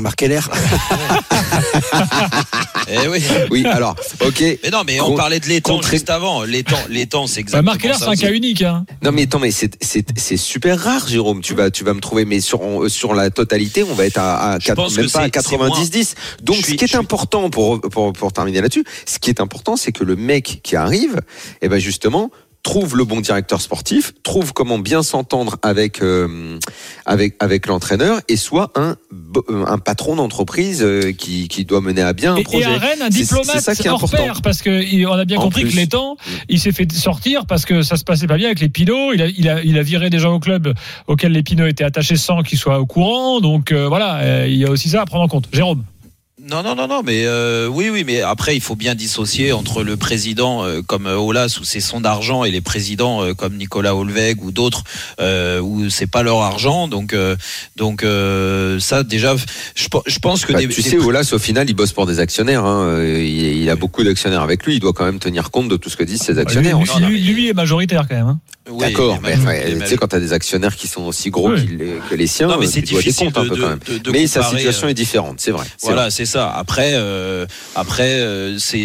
Oui, alors, ok. Mais non, mais on parlait de l'étang juste avant. L'étang, c'est exactement Marc Keller, c'est un cas unique. Non, mais attends, mais c'est super rare, Jérôme. Tu vas me trouver, mais sur la totalité, on va être à 90-10. Donc, ce qui est important pour terminer là-dessus, ce qui est important, c'est que le mec qui arrive, justement, trouve le bon directeur sportif, trouve comment bien s'entendre avec l'entraîneur et soit un patron d'entreprise qui doit mener à bien un projet. Et à Rennes, un diplomate hors pair, parce que on a bien compris que l'étang, il s'est fait sortir parce que ça se passait pas bien avec les Pinots. Il a viré des gens au club auxquels les Pinots étaient attachés sans qu'ils soient au courant. Donc voilà, il y a aussi ça à prendre en compte. Jérôme. Non, mais oui, mais après il faut bien dissocier entre le président comme Aulas où c'est son argent et les présidents comme Nicolas Olvec ou d'autres où c'est pas leur argent. Donc ça déjà, je pense que Aulas au final il bosse pour des actionnaires. Il a beaucoup d'actionnaires avec lui. Il doit quand même tenir compte de tout ce que disent ses actionnaires. Lui est majoritaire quand même. Oui, d'accord, mais les tu sais, quand tu as des actionnaires qui sont aussi gros que les siens, non, mais c'est tu dois difficile des comptes un peu quand même. Mais sa situation est différente, c'est vrai. Voilà, c'est ça. Après, c'est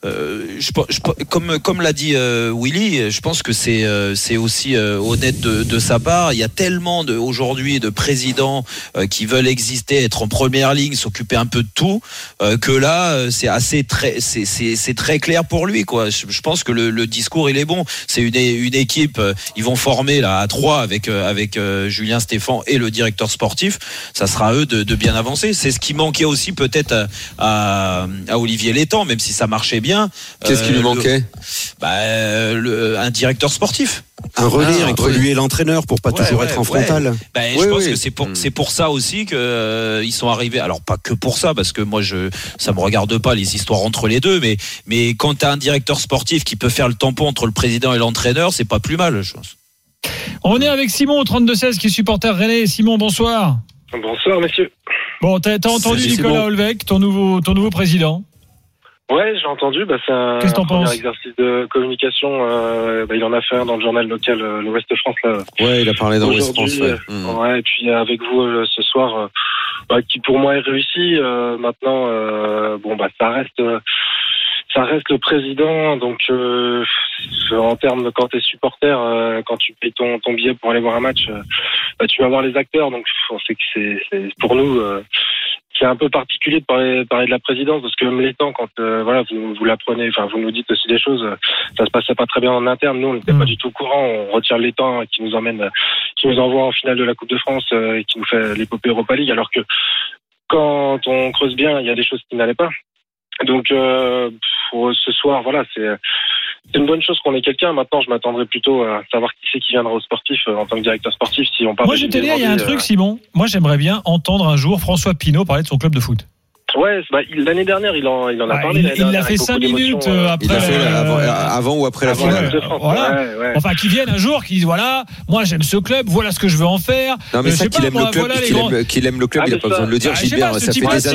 comme l'a dit Willy, je pense que c'est aussi honnête de sa part. Il y a tellement aujourd'hui de présidents qui veulent exister, être en première ligne, s'occuper un peu de tout, que là, c'est très clair pour lui, quoi. Je pense que le discours il est bon. C'est une équipe. Ils vont former là à 3 avec Julien Stéphan et le directeur sportif. Ça sera à eux de bien avancer. C'est ce qui manquait aussi peut-être à Olivier Létang, même si ça marchait bien. Qu'est-ce qui lui manquait? Un directeur sportif. Un relais entre lui et l'entraîneur pour pas toujours être en frontal. Je pense que c'est pour ça aussi que ils sont arrivés. Alors pas que pour ça, parce que moi ça me regarde pas les histoires entre les deux, mais quand tu as un directeur sportif qui peut faire le tampon entre le président et l'entraîneur, c'est pas plus mal, je pense. On est avec Simon au 32-16 qui est supporter rennais. Simon, bonsoir. Bonsoir, messieurs. Bon, t'as entendu Salut, Nicolas Simon. Olvec, ton nouveau président? Ouais, j'ai entendu. C'est un Qu'est-ce que t'en premier penses? exercice de communication. Il en a fait un dans le journal local, l'Ouest France. Là, Ouais, il a parlé dans West France. aujourd'hui. Ouais, et puis avec vous ce soir, qui pour moi est réussi. Maintenant, ça reste le président. Donc, en termes de quand t'es supporter, quand tu payes ton billet pour aller voir un match, tu vas voir les acteurs. Donc, on sait que c'est pour nous. C'est un peu particulier de parler de la présidence, parce que même les temps, quand vous l'apprenez, vous nous dites aussi des choses, ça se passait pas très bien en interne. Nous, on n'était pas du tout au courant. On retire les temps qui nous envoie en finale de la Coupe de France et qui nous fait l'épopée Europa League, alors que quand on creuse bien, il y a des choses qui n'allaient pas. Donc pour ce soir, c'est une bonne chose qu'on ait quelqu'un. Maintenant, je m'attendrais plutôt à savoir qui c'est qui viendra au sportif en tant que directeur sportif. Si on parle. Moi, j'étais là, il y a un truc, Simon. Moi, j'aimerais bien entendre un jour François Pinault parler de son club de foot. Ouais, l'année dernière, il en a parlé. Il l'a fait 5 minutes après. Il l'a fait avant ou après la finale. Voilà. Ouais. Enfin, qu'ils viennent un jour, qu'ils disent voilà, moi j'aime ce club, voilà ce que je veux en faire. Non, mais ça, qu'il aime le club, qu'il aime le club, il n'a pas besoin de le dire, Gilbert. Ça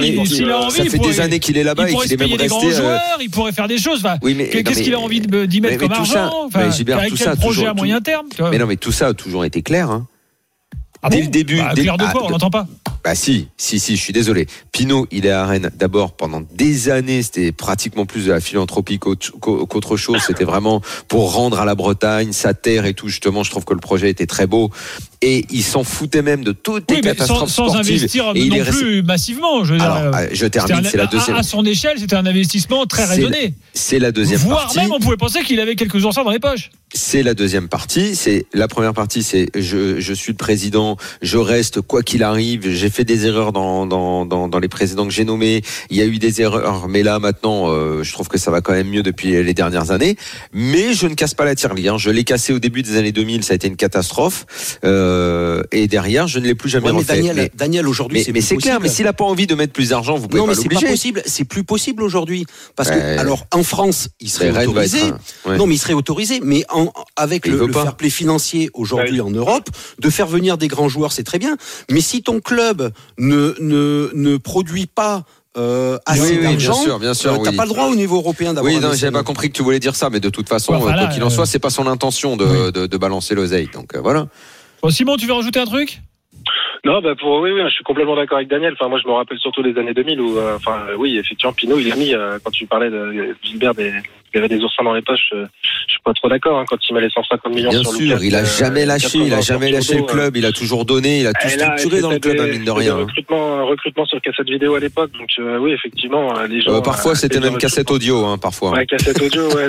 fait des années qu'il est là-bas et qu'il est même resté. Il pourrait payer des grands joueurs, il pourrait faire des choses. Qu'est-ce qu'il a envie d'y mettre comme argent? Avec quel projet à moyen terme? Mais non, mais tout ça a toujours été clair. Dès le début. Clair de quoi? On l'entend pas. Bah si, je suis désolé. Pinault, il est à Rennes d'abord pendant des années, c'était pratiquement plus de la philanthropie qu'autre chose, c'était vraiment pour rendre à la Bretagne sa terre et tout. Justement, je trouve que le projet était très beau et il s'en foutait même de toutes les catastrophes sans sportives. Investir non plus massivement. Je termine, c'est la deuxième. À son échelle, c'était un investissement très raisonné. C'est la deuxième partie. Voire même, on pouvait penser qu'il avait quelques oursins dans les poches. C'est la deuxième partie. C'est la première partie, c'est je suis le président, je reste quoi qu'il arrive. J'ai fait des erreurs dans les présidents que j'ai nommés. Il y a eu des erreurs, mais là maintenant, je trouve que ça va quand même mieux depuis les dernières années. Mais je ne casse pas la tirelire. Je l'ai cassé au début des années 2000, ça a été une catastrophe. Et derrière, je ne l'ai plus jamais refait. Daniel, aujourd'hui, mais c'est clair. Mais s'il a pas envie de mettre plus d'argent, vous pouvez pas l'obliger. C'est pas possible. C'est plus possible aujourd'hui, parce que alors en France, il serait autorisé. Non, mais il serait autorisé. Mais avec le fair play financier aujourd'hui en Europe, de faire venir des grands joueurs, c'est très bien. Mais si ton club ne produit pas assez d'argent, bien sûr, t'as pas le droit au niveau européen d'avoir. Oui, non, j'avais pas compris que tu voulais dire ça, mais de toute façon, quoi qu'il en soit, c'est pas son intention de balancer l'oseille. Donc voilà. Bon, Simon, tu veux rajouter un truc? Non, oui, je suis complètement d'accord avec Daniel. Moi, je me rappelle surtout les années 2000 où, oui, effectivement, Pinault, il a mis, quand tu parlais de Gilbert, il y avait des oursins dans les poches. Je suis pas trop d'accord, quand il met les 150 millions bien sur sûr, Lucas. Il a jamais lâché le club, il a toujours donné, il a tout structuré dans le club, mine de rien. Recrutement sur cassette vidéo à l'époque, donc oui, effectivement, les gens. Parfois, c'était même cassette audio, parfois. Ouais, cassette audio, ouais.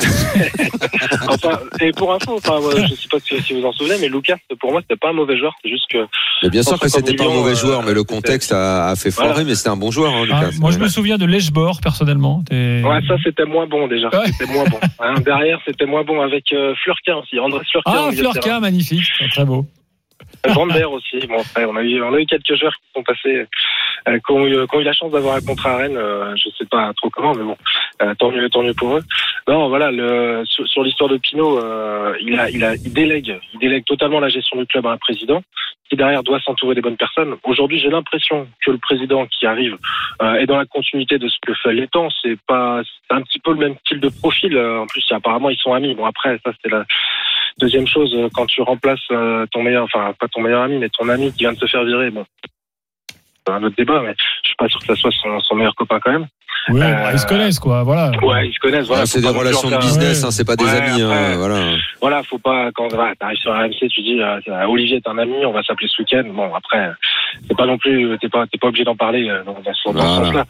Et pour info, je sais pas si vous en souvenez, mais Lucas, pour moi, c'était pas un mauvais joueur, c'est juste que. Mais bien sûr que c'était pas un mauvais joueur, mais le contexte a fait foirer, mais c'était un bon joueur, Lucas. Moi, je me souviens de Lechbor, personnellement. Ouais, ça, c'était moins bon, déjà. C'était moins bon. Derrière, c'était moins bon avec Fleurquin aussi. André Fleurquin. Fleurquin, magnifique. Très beau. Vander aussi. On a eu quelques joueurs qui sont passés, qui ont eu la chance d'avoir un contrat à Rennes. Je sais pas trop comment, mais bon, tant mieux pour eux. Non, voilà, sur l'histoire de Pinault, il délègue totalement la gestion du club à un président. qui derrière doit s'entourer des bonnes personnes. Aujourd'hui, j'ai l'impression que le président qui arrive est dans la continuité de ce que fait l'Étang. C'est un petit peu le même style de profil. En plus, apparemment, ils sont amis. Bon, après, ça, c'est la deuxième chose. Quand tu remplaces ton meilleur, enfin, pas ton meilleur ami, mais ton ami qui vient de se faire virer, bon, c'est un autre débat, mais je suis pas sûr que ça soit son meilleur copain quand même. Oui, ils se connaissent, quoi. Voilà. Ouais, ils se connaissent. Voilà, c'est des relations de business, c'est pas des amis. Après, voilà. Voilà, faut pas, quand t'arrives sur RMC, tu dis, Olivier est un ami, on va s'appeler ce week-end. Bon, après, c'est pas non plus, t'es pas obligé d'en parler dans ce sens-là.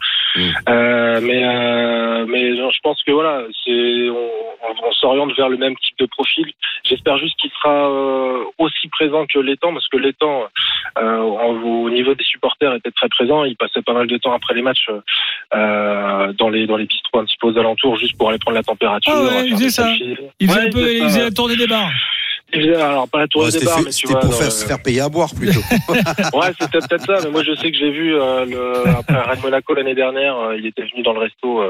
Mais je pense que voilà, on s'oriente vers le même type de profil. J'espère juste qu'il sera aussi présent que l'Étang, parce que l'Étang, au niveau des supporters, était très présent. Il passait pas mal de temps après les matchs dans les bistrots un petit peu aux alentours, juste pour aller prendre la température. Ah ouais, il faisait ça. Il faisait la tournée des bars. Alors pas la tournée des bars, mais tu vois. C'était pour se faire payer à boire plutôt. Ouais, c'était peut-être ça. Mais moi, je sais que j'ai vu après Rennes Monaco l'année dernière, il était venu dans le resto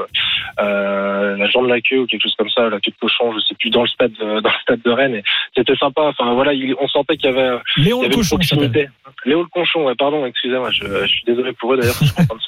la jambe de la queue ou quelque chose comme ça, la queue de cochon, je sais plus, dans le stade de Rennes. Et c'était sympa. Enfin voilà, on sentait qu'il y avait Léon le cochon. Léo le cochon. Ouais, pardon, excusez-moi. Je suis désolé pour eux d'ailleurs. Je suis content de ce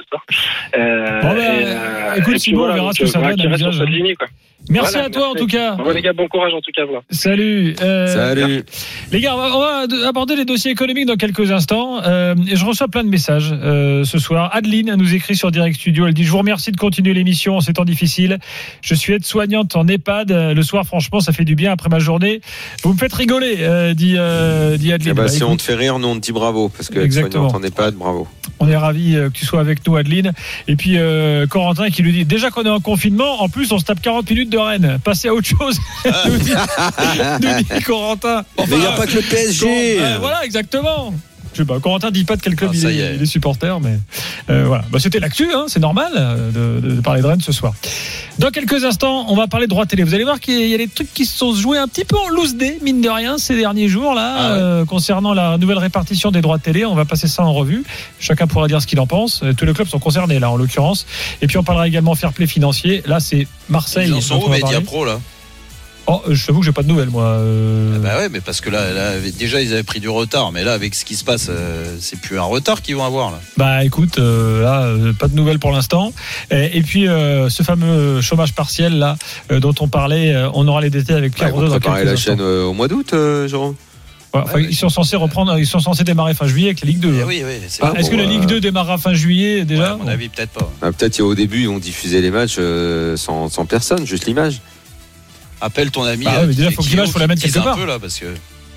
soir. Écoute, Simon, on verra ce que ça donne. Qui reste sur cette ligne, quoi. Merci à toi en tout cas. Bon, les gars, bon courage en tout cas. Voilà. Salut. Salut. Les gars, on va aborder les dossiers économiques dans quelques instants. Et je reçois plein de messages ce soir. Adeline nous écrit sur Direct Studio. Elle dit: je vous remercie de continuer l'émission en ces temps difficiles. Je suis aide-soignante en EHPAD. Le soir, franchement, ça fait du bien après ma journée. Vous me faites rigoler, dit Adeline. Si on te fait rire, nous on te dit bravo, parce que aide-soignante en EHPAD, bravo. On est ravis que tu sois avec nous, Adeline. Et puis Corentin qui lui dit: déjà qu'on est en confinement, en plus on se tape 40 minutes de Rennes. Passez à autre chose. nous dit Corentin. Mais il n'y a pas que le PSG. Voilà, exactement. Je sais pas, Corentin dit pas de quel club il est supporter, mais voilà. C'était l'actu, c'est normal de parler de Rennes ce soir. Dans quelques instants, on va parler de droit télé. Vous allez voir qu'il y a des trucs qui se sont joués un petit peu en loose day, mine de rien, ces derniers jours là, concernant la nouvelle répartition des droits télé. On va passer ça en revue. Chacun pourra dire ce qu'il en pense. Tous les clubs sont concernés là, en l'occurrence. Et puis on parlera également fair play financier. Là, c'est Marseille. Ils en sont où, Média Pro là? Oh, je t'avoue que j'ai pas de nouvelles, moi. Bah ouais, mais parce que là, déjà, ils avaient pris du retard. Mais là, avec ce qui se passe, c'est plus un retard qu'ils vont avoir, là. Bah écoute, là, pas de nouvelles pour l'instant. Et puis, ce fameux chômage partiel, là, dont on parlait, on aura les détails avec Pierre Rodeau dans quelques instants. La chaîne au mois d'août, Jérôme. Ils sont censés reprendre, ils sont censés démarrer fin juillet avec la Ligue 2. Oui, est-ce que la Ligue 2 démarrera fin juillet déjà? À mon avis, peut-être pas. Peut-être au début, ils ont diffusé les matchs sans personne, juste l'image. Appelle ton ami. Mais déjà, faut que l'image, faut la mettre quelque part. Un peu, là, parce que...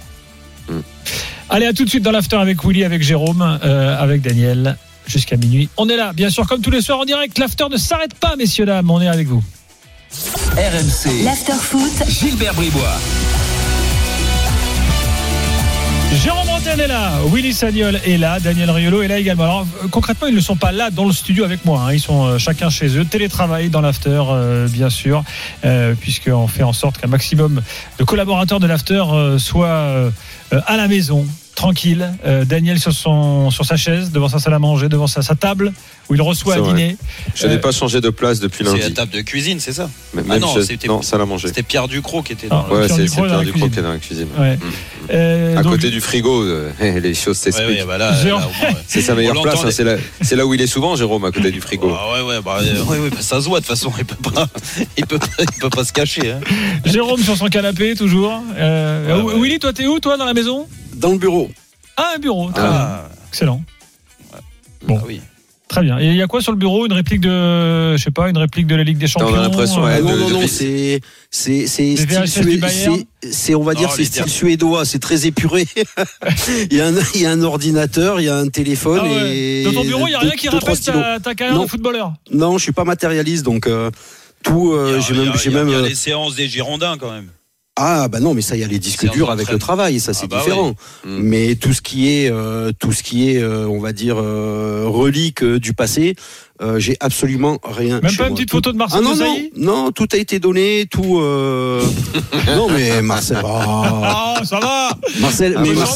Allez, à tout de suite dans l'after avec Willy, avec Jérôme, avec Daniel, jusqu'à minuit. On est là, bien sûr, comme tous les soirs en direct. L'after ne s'arrête pas, messieurs, dames. On est avec vous. RMC. L'after foot. Gilbert Bribois. Jérôme Antenne est là, Willy Sagnol est là, Daniel Riolo est là également. Alors concrètement, ils ne sont pas là dans le studio avec moi, ils sont chacun chez eux, télétravail dans l'after bien sûr, puisqu'on fait en sorte qu'un maximum de collaborateurs de l'after soient à la maison, tranquille. Daniel sur sa chaise, devant sa salle à manger, devant sa table où il reçoit à dîner. Je n'ai pas changé de place depuis lundi. C'est la table de cuisine, c'est ça? Non, salle à manger. C'était Pierre Ducrot qui était dans la cuisine. C'est Pierre Ducrot qui est dans la cuisine. À côté du frigo, les choses s'expliquent. C'est sa meilleure place. C'est là où il est souvent, Jérôme, à côté du frigo. Ça se voit de toute façon. Il peut pas se cacher. Jérôme sur son canapé toujours. Willy, toi, t'es où, toi, dans la maison? Dans le bureau. Ah, un bureau. Excellent. Bon. Oui. Très bien. Et il y a quoi sur le bureau? Une réplique de, je sais pas, une réplique de la Ligue des Champions? On a l'impression. Non, c'est on va dire, c'est style suédois. C'est très épuré. il y a un ordinateur, il y a un téléphone. Et dans ton bureau, il y a rien qui rappelle ta carrière de footballeur? Non, je suis pas matérialiste, donc tout. J'ai même les séances des Girondins quand même. Ah bah non, mais ça, il y a les disques durs avec le travail, ça c'est différent. Oui. Mais tout ce qui est on va dire relique du passé, j'ai absolument rien. Même pas une petite photo de Marcel Desailly? Non, tout a été donné, tout. Non mais Marcel. Ça va. Marcel,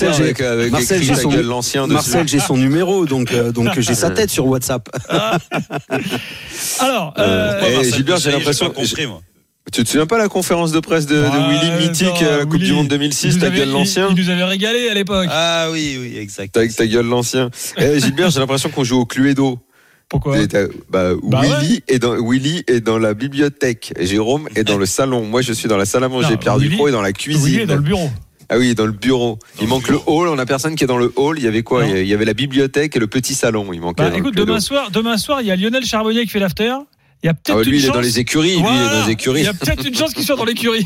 j'ai son numéro, donc j'ai sa tête sur WhatsApp. Alors, Gilbert, j'ai l'impression. Tu te souviens pas la conférence de presse de Willy mythique à la Coupe du Monde 2006, ta gueule l'ancien? Il nous avait régalé à l'époque. Ah oui, exact. Ta gueule l'ancien. Gilbert, j'ai l'impression qu'on joue au Cluedo. Pourquoi? Willy est dans la bibliothèque, Jérôme est dans le salon, moi je suis dans la salle à manger, Pierre Ducrot est dans la cuisine. Willy est dans le bureau. Ah oui, dans le bureau. Il manque le hall, on a personne qui est dans le hall. Il y avait quoi? Il y avait la bibliothèque et le petit salon. Il manquait. Écoute, demain soir, il y a Lionel Charbonnier qui fait l'after. Il y a peut-être lui, une il est chance. dans les écuries. Voilà. Lui, il est dans les écuries. Il y a peut-être une chance qu'il soit dans l'écurie.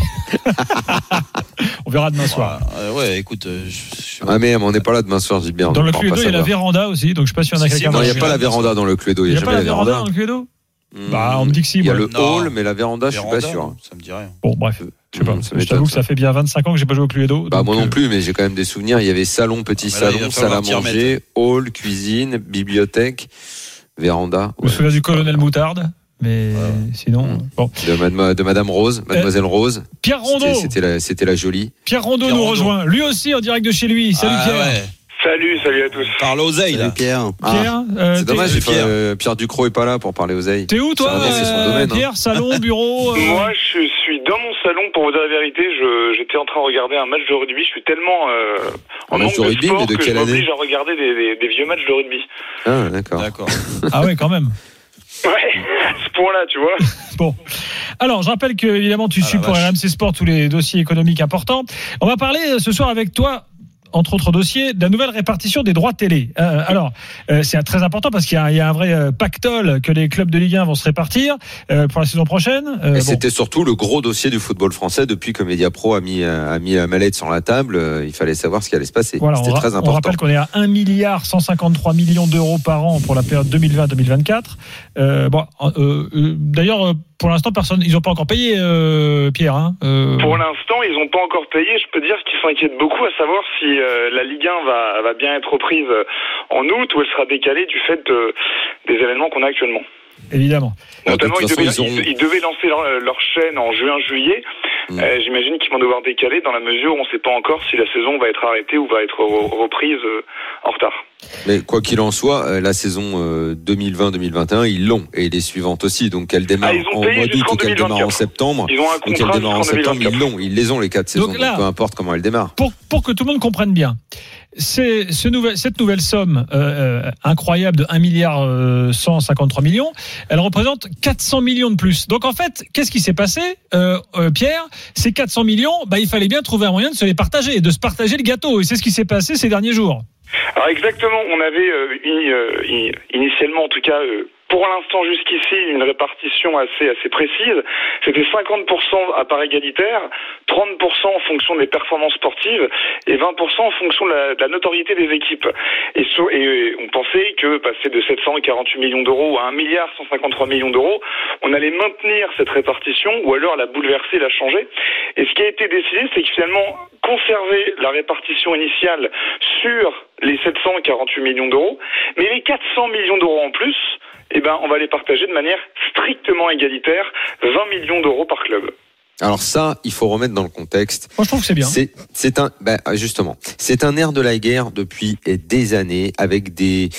On verra demain soir. Ouais, écoute. Mais on n'est pas là demain soir, Gilbert. Dans le Cluedo, il y a la véranda aussi, donc je ne sais pas s'il y en a quelqu'un. Non, il n'y a pas la véranda dans le Cluedo. Il n'y a pas la véranda dans le Cluedo? On me dit que si. Il y a le hall, mais la véranda, je ne suis pas sûr. Ça me dit rien. Bon, bref. Je sais pas. Je t'avoue que ça fait bien 25 ans que j'ai pas joué au Cluedo. Moi non plus, mais j'ai quand même des souvenirs. Il y avait salon, petit salon, salle à manger, hall, cuisine, bibliothèque, véranda. Je me souviens du colonel Moutarde. Mais sinon, bon. De Madame Rose, Mademoiselle Rose. Pierre Rondeau. C'était la jolie. Pierre Rondeau nous rejoint. Lui aussi en direct de chez lui. Salut Pierre. Ouais. Salut à tous. Parle oseille, là. Pierre. C'est dommage, Pierre Ducrot est pas là pour parler oseille. T'es où, toi, c'est son domaine, Pierre? Salon, bureau Moi, je suis dans mon salon, pour vous dire la vérité. J'étais en train de regarder un match de rugby. Je suis tellement en manque de sport que je m'oblige à regarder des vieux matchs de rugby. Ah, d'accord. Ah ouais, quand même. Ouais, à ce point-là, tu vois. Bon. Alors, je rappelle que, évidemment, tu suis pour RMC Sport tous les dossiers économiques importants. On va parler ce soir avec toi, entre autres dossiers, de la nouvelle répartition des droits télé. C'est très important parce qu'il y a un vrai pactole que les clubs de Ligue 1 vont se répartir pour la saison prochaine. C'était surtout le gros dossier du football français depuis que Mediapro a mis la mallette sur la table. Il fallait savoir ce qui allait se passer. Voilà, c'était très important. On rappelle qu'on est à 1,153 milliard d'euros par an pour la période 2020-2024. D'ailleurs, pour l'instant, ils n'ont pas encore payé, Pierre. Pour l'instant, ils n'ont pas encore payé. Je peux dire qu'ils s'inquiètent beaucoup à savoir si la Ligue 1 va bien être reprise en août ou elle sera décalée du fait des événements qu'on a actuellement. Évidemment. Notamment, ils devaient lancer leur chaîne en juin-juillet. J'imagine qu'ils vont devoir décaler dans la mesure où on ne sait pas encore si la saison va être arrêtée ou va être reprise en retard. Mais quoi qu'il en soit, la saison 2020-2021, ils l'ont, et les suivantes aussi. Donc elle démarre en mois d'août ou qu'elle démarre en septembre. Ils ont un contrat donc elle démarre en septembre, ils les ont les 4 saisons. Donc là, peu importe comment elle démarre. Pour que tout le monde comprenne bien, cette nouvelle somme incroyable de 1,153 milliard, elle représente 400 millions de plus. Donc en fait, qu'est-ce qui s'est passé, Pierre? Ces 400 millions, il fallait bien trouver un moyen de se les partager, de se partager le gâteau. Et c'est ce qui s'est passé ces derniers jours. Alors exactement, on avait initialement, en tout cas, pour l'instant jusqu'ici, une répartition assez précise. C'était 50% à part égalitaire, 30% en fonction des performances sportives et 20% en fonction de la notoriété des équipes. Et on pensait que passer de 748 millions d'euros à 1,153 milliard d'euros, on allait maintenir cette répartition ou alors la bouleverser, la changer. Et ce qui a été décidé, c'est que finalement, conserver la répartition initiale sur les 748 millions d'euros, mais les 400 millions d'euros en plus, on va les partager de manière strictement égalitaire, 20 millions d'euros par club. Alors ça, il faut remettre dans le contexte. Moi, je trouve que c'est bien. C'est un nerf de la guerre depuis des années, avec des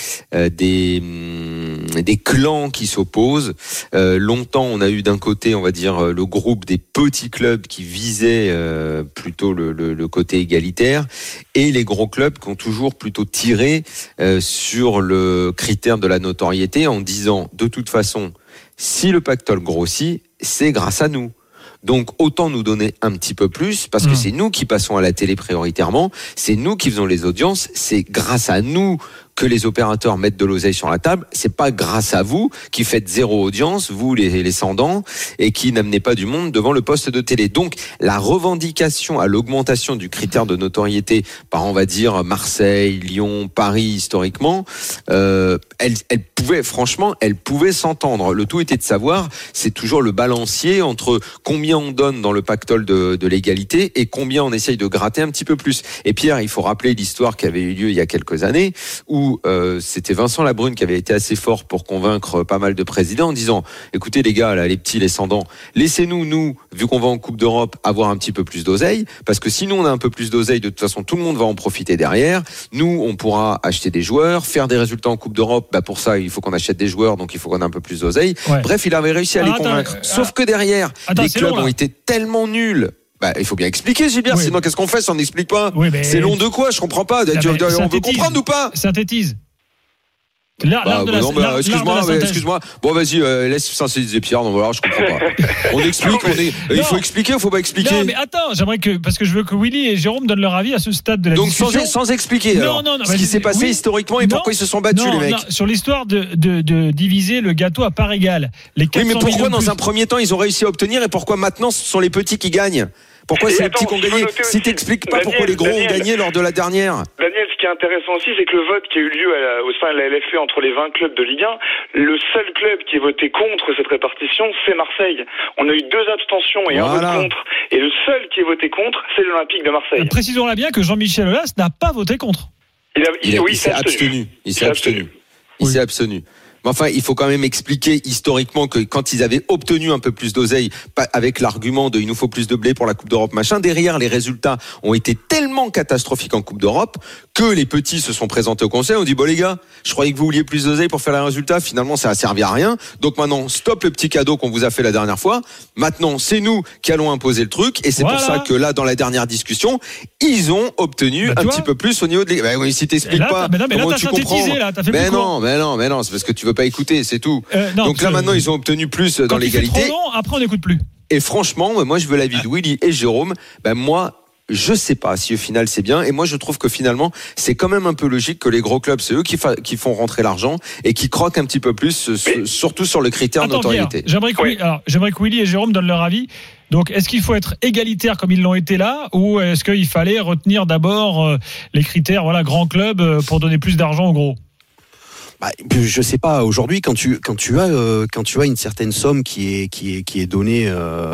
clans qui s'opposent. Longtemps, on a eu d'un côté, on va dire, le groupe des petits clubs qui visaient plutôt le côté égalitaire, et les gros clubs qui ont toujours plutôt tiré sur le critère de la notoriété en disant, de toute façon, si le pactole grossit, c'est grâce à nous. Donc autant nous donner un petit peu plus, parce que c'est nous qui passons à la télé prioritairement, c'est nous qui faisons les audiences, c'est grâce à nous que les opérateurs mettent de l'oseille sur la table. C'est pas grâce à vous qui faites zéro audience, vous les sans-dents, et qui n'amenez pas du monde devant le poste de télé. Donc la revendication à l'augmentation du critère de notoriété par, on va dire, Marseille, Lyon, Paris historiquement, elle pouvait s'entendre. Le tout était de savoir, c'est toujours le balancier entre combien on donne dans le pactole de l'égalité et combien on essaye de gratter un petit peu plus. Et Pierre, il faut rappeler l'histoire qui avait eu lieu il y a quelques années où coup, c'était Vincent Labrune qui avait été assez fort pour convaincre pas mal de présidents en disant, écoutez les gars, là, les petits, les sans-dents, laissez-nous, vu qu'on va en Coupe d'Europe, avoir un petit peu plus d'oseille, parce que sinon on a un peu plus d'oseille, de toute façon tout le monde va en profiter derrière. Nous, on pourra acheter des joueurs, faire des résultats en Coupe d'Europe. Bah pour ça, il faut qu'on achète des joueurs, donc il faut qu'on ait un peu plus d'oseille. Ouais. Bref, il avait réussi à les convaincre. Sauf que derrière, les clubs ont été tellement nuls. Bah, il faut bien expliquer, Gilbert. Oui. Sinon, qu'est-ce qu'on fait si on n'explique pas? Oui, c'est long de quoi? Je comprends pas. On veut comprendre ou pas? Synthétise. Excuse-moi. Bon, vas-y, laisse synthétiser Pierre. Non, voilà, je comprends pas. On explique. Il faut expliquer, il faut pas expliquer. Non, mais attends, parce que je veux que Willy et Jérôme donnent leur avis à ce stade de la discussion. Donc sans expliquer. Non, ce qui s'est passé historiquement et pourquoi ils se sont battus, les mecs. Sur l'histoire de diviser le gâteau à part égale. Oui, mais pourquoi dans un premier temps ils ont réussi à obtenir et pourquoi maintenant ce sont les petits qui gagnent? Pourquoi c'est les petits qui ont gagné? Si t'expliques pas pourquoi les gros ont gagné lors de la dernière. Daniel, ce qui est intéressant aussi, c'est que le vote qui a eu lieu au sein de la LFP entre les 20 clubs de Ligue 1, le seul club qui a voté contre cette répartition, c'est Marseille. On a eu 2 abstentions et un vote contre. Et le seul qui a voté contre, c'est l'Olympique de Marseille. Précisons-là bien que Jean-Michel Aulas n'a pas voté contre. Il s'est abstenu. Il s'est abstenu. Mais enfin, il faut quand même expliquer historiquement que quand ils avaient obtenu un peu plus d'oseille, avec l'argument de il nous faut plus de blé pour la Coupe d'Europe, machin, derrière les résultats ont été tellement catastrophiques en Coupe d'Europe que les petits se sont présentés au conseil. On dit bon les gars, je croyais que vous vouliez plus d'oseille pour faire les résultats. Finalement, ça a servi à rien. Donc maintenant, stop le petit cadeau qu'on vous a fait la dernière fois. Maintenant, c'est nous qui allons imposer le truc. Et c'est pour ça que là, dans la dernière discussion, ils ont obtenu un petit peu plus au niveau de. Bah oui, si t'expliques pas, comment tu comprends? Mais non, c'est parce que tu veux pas écouter, c'est tout. Donc là maintenant ils ont obtenu plus dans l'égalité. Après on n'écoute plus. Et franchement, moi je veux l'avis de Willy et Jérôme. Moi je sais pas si au final c'est bien. Et moi je trouve que finalement c'est quand même un peu logique que les gros clubs, c'est eux qui font rentrer l'argent et qui croquent un petit peu plus, surtout sur le critère de notoriété. J'aimerais que Willy et Jérôme donnent leur avis. Donc, est-ce qu'il faut être égalitaire comme ils l'ont été là, ou est-ce qu'il fallait retenir d'abord les critères, grand club pour donner plus d'argent aux gros? Je sais pas. Aujourd'hui, quand tu as une certaine somme qui est donnée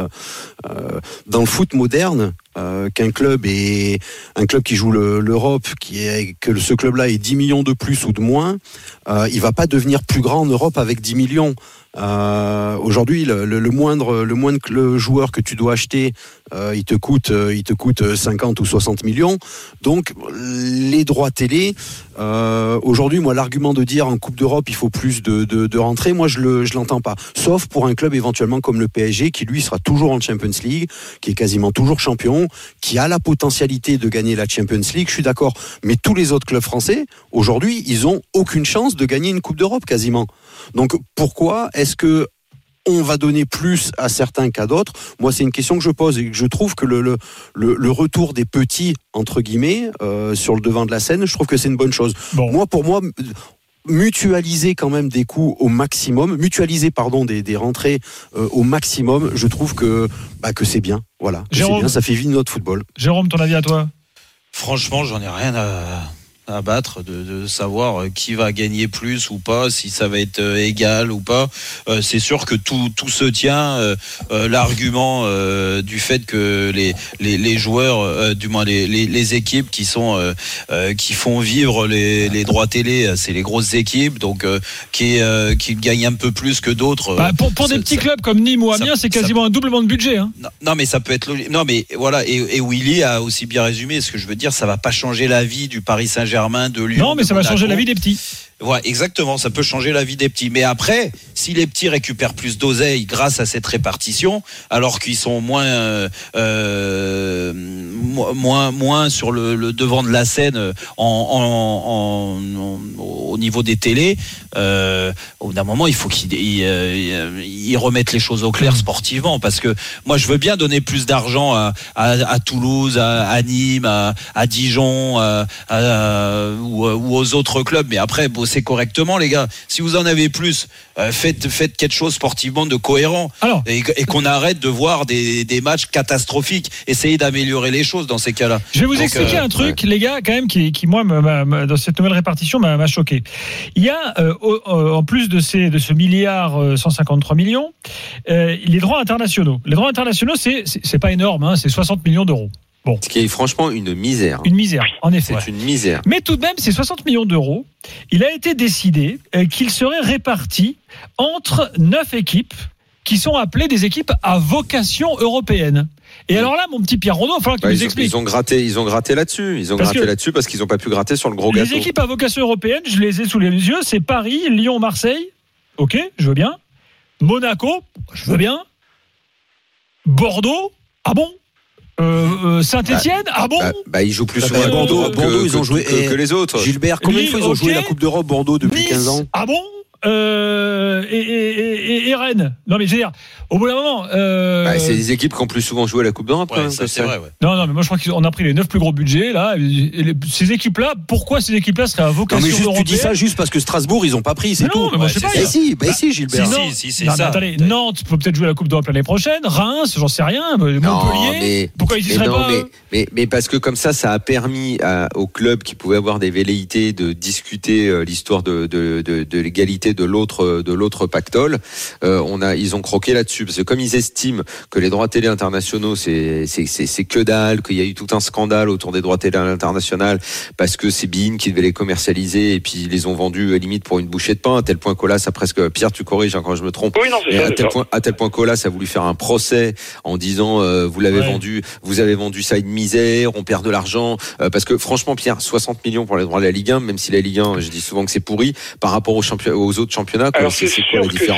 dans le foot moderne, qu'un club qui joue l'Europe, que ce club-là ait 10 millions de plus ou de moins, il va pas devenir plus grand en Europe avec 10 millions. Aujourd'hui, le moindre joueur que tu dois acheter, il te coûte 50 ou 60 millions. Donc, les droits télé, aujourd'hui, moi, l'argument de dire en Coupe d'Europe, il faut plus de rentrées, moi, je l'entends pas. Sauf pour un club éventuellement comme le PSG, qui lui sera toujours en Champions League, qui est quasiment toujours champion, qui a la potentialité de gagner la Champions League, je suis d'accord. Mais tous les autres clubs français, aujourd'hui, ils ont aucune chance de gagner une Coupe d'Europe, quasiment. Donc, pourquoi est-ce que on va donner plus à certains qu'à d'autres? Moi, c'est une question que je pose et que je trouve que le retour des petits, entre guillemets, sur le devant de la scène, je trouve que c'est une bonne chose. Bon. Pour moi, mutualiser quand même des coûts au maximum, des rentrées au maximum, je trouve que c'est bien. Voilà, Jérôme, c'est bien, ça fait vivre notre football. Jérôme, ton avis à toi? Franchement, j'en ai rien à battre de savoir qui va gagner plus ou pas, si ça va être égal ou pas. C'est sûr que tout se tient. L'argument du fait que les joueurs, du moins les équipes qui font vivre les droits télé, c'est les grosses équipes, donc qui gagnent un peu plus que d'autres. Pour des petits clubs comme Nîmes ou Amiens, c'est quasiment un doublement de budget. Hein. Non, mais ça peut être logique. Non, mais voilà. Et Willy a aussi bien résumé. Ce que je veux dire, ça va pas changer la vie du Paris Saint-Germain, de Lyon. Non, mais ça va changer la vie des petits. Ouais, exactement, ça peut changer la vie des petits. Mais après, si les petits récupèrent plus d'oseille grâce à cette répartition, alors qu'ils sont moins sur le devant de la scène au niveau des télés, au bout d'un moment, il faut qu'ils remettent les choses au clair sportivement. Parce que moi, je veux bien donner plus d'argent à Toulouse, à Nîmes, à Dijon, ou aux autres clubs. Mais après, bossez correctement, les gars. Si vous en avez plus, faites quelque chose sportivement de cohérent. Et qu'on arrête de voir des matchs catastrophiques. Essayez d'améliorer les choses dans ces cas-là. Je vais vous expliquer un truc, les gars, quand même, qui moi, dans cette nouvelle répartition, m'a choqué. Il y a, en plus de ce milliard 153 millions, les droits internationaux. Les droits internationaux, c'est pas énorme, hein, c'est 60 millions d'euros. Bon. Ce qui est franchement une misère. Une misère, en effet. C'est une misère. Mais tout de même, ces 60 millions d'euros, il a été décidé qu'ils seraient répartis entre 9 équipes qui sont appelées des équipes à vocation européenne. Et alors là, mon petit Pierre Rondeau, il va falloir que tu nous expliques. Ils ont gratté là-dessus. Ils ont gratté là-dessus parce qu'ils n'ont pas pu gratter sur le gros gâteau. Les équipes à vocation européenne, je les ai sous les yeux, c'est Paris, Lyon, Marseille. Ok, je veux bien. Monaco, je veux bien. Bordeaux, ah bon Saint-Etienne, ah bon ils jouent plus souvent à Bordeaux, ils ont joué que les autres. Gilbert, combien de fois ils ont joué la Coupe d'Europe Bordeaux depuis Nice, 15 ans? Ah bon et Rennes. Non mais je veux dire, au bout d'un moment. C'est des équipes qui ont plus souvent joué à la Coupe d'Europe. Ça, c'est vrai. Ouais. Non, mais moi je crois qu'on a pris les 9 plus gros budgets là. Ces équipes-là, pourquoi ces équipes-là seraient à vocation européenne? Tu dis ça juste parce que Strasbourg, ils ont pas pris, c'est tout. Mais moi, je sais pas. Si, Gilbert. Si, c'est ça. Attendez, Nantes peut peut-être jouer à la Coupe d'Europe l'année prochaine. Reims, j'en sais rien. Montpellier. Pourquoi ils y seraient pas? Mais parce que comme ça a permis aux clubs qui pouvaient avoir des velléités de discuter l'histoire de l'égalité de l'autre pactole. Ils ont croqué là-dessus parce que comme ils estiment que les droits télé internationaux c'est que dalle, qu'il y a eu tout un scandale autour des droits télé internationaux parce que c'est beIN qui devait les commercialiser et puis ils les ont vendus limite pour une bouchée de pain, à tel point qu'Olas a presque, Pierre tu corriges quand je me trompe, oui, non, à tel point qu'Olas a voulu faire un procès en disant vous avez vendu ça à une misère, on perd de l'argent parce que franchement Pierre, 60 millions pour les droits de la Ligue 1, même si la Ligue 1 je dis souvent que c'est pourri par rapport aux autres championnats. Alors c'est sûr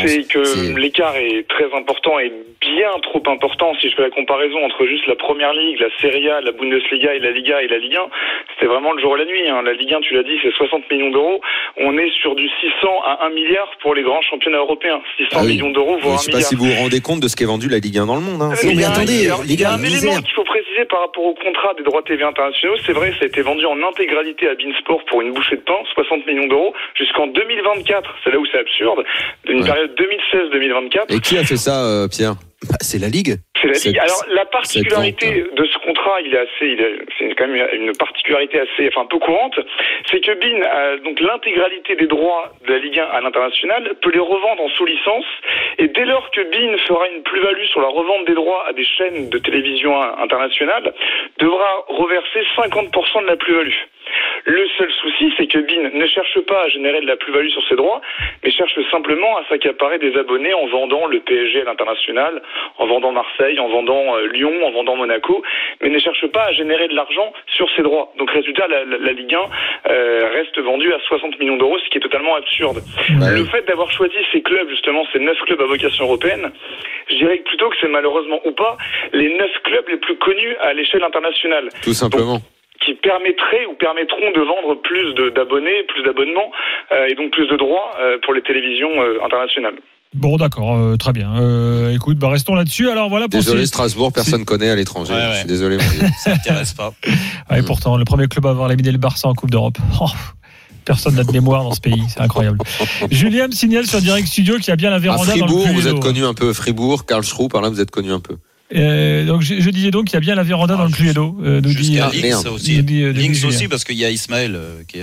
que l'écart est très important et bien trop important. Si je fais la comparaison entre juste la Première Ligue, la Serie A, la Bundesliga et la Liga et la Ligue 1, c'était vraiment le jour et la nuit. La Ligue 1, tu l'as dit, c'est 60 millions d'euros. On est sur du 600 à 1 milliard pour les grands championnats européens. 600 millions d'euros, voire 1 milliard. Je ne sais pas si vous vous rendez compte de ce qu'est vendu la Ligue 1 dans le monde. Mais attendez, il y a un élément qu'il faut préciser par rapport au contrat des droits TV internationaux. C'est vrai, ça a été vendu en intégralité à beIN Sport pour une bouchée de pain, 60 millions d'euros, jusqu'en 2024. C'est là où c'est absurde. Une période 2016-2024. Et qui a fait ça, Pierre? C'est la Ligue. C'est la Ligue. Alors la particularité de ce contrat, c'est quand même une particularité un peu courante, c'est que beIN a donc l'intégralité des droits de la Ligue 1 à l'international, peut les revendre en sous-licence, et dès lors que beIN fera une plus-value sur la revente des droits à des chaînes de télévision internationales, devra reverser 50% de la plus-value. Le seul souci, c'est que beIN ne cherche pas à générer de la plus-value sur ses droits, mais cherche simplement à s'accaparer des abonnés en vendant le PSG à l'international, en vendant Marseille, en vendant Lyon, en vendant Monaco, mais ne cherche pas à générer de l'argent sur ses droits. Donc résultat, la Ligue 1 reste vendue à 60 millions d'euros, ce qui est totalement absurde. Le fait d'avoir choisi ces clubs, justement, ces 9 clubs à vocation européenne, je dirais plutôt que c'est malheureusement ou pas les 9 clubs les plus connus à l'échelle internationale. Tout simplement. Qui permettraient ou permettront de vendre plus d'abonnés, plus d'abonnements et donc plus de droits pour les télévisions internationales. Bon, d'accord, très bien. Écoute, restons là-dessus. Alors voilà pour désolé, Strasbourg, personne connaît à l'étranger. Ouais. Je suis désolé. Ça m'intéresse pas. Et pourtant, le premier club à avoir éliminé le Barça en Coupe d'Europe. Personne n'a de mémoire dans ce pays, c'est incroyable. Julien me signale sur Direct Studio qu'il y a bien la véranda dans le Fribourg, Cluedo. vous êtes connu un peu. Fribourg, Karlsruhe, par là, vous êtes connu un peu. Donc je disais donc qu'il y a bien la véranda dans le Cluedo. Jusqu'à Links aussi. Links aussi parce qu'il y a Ismaël qui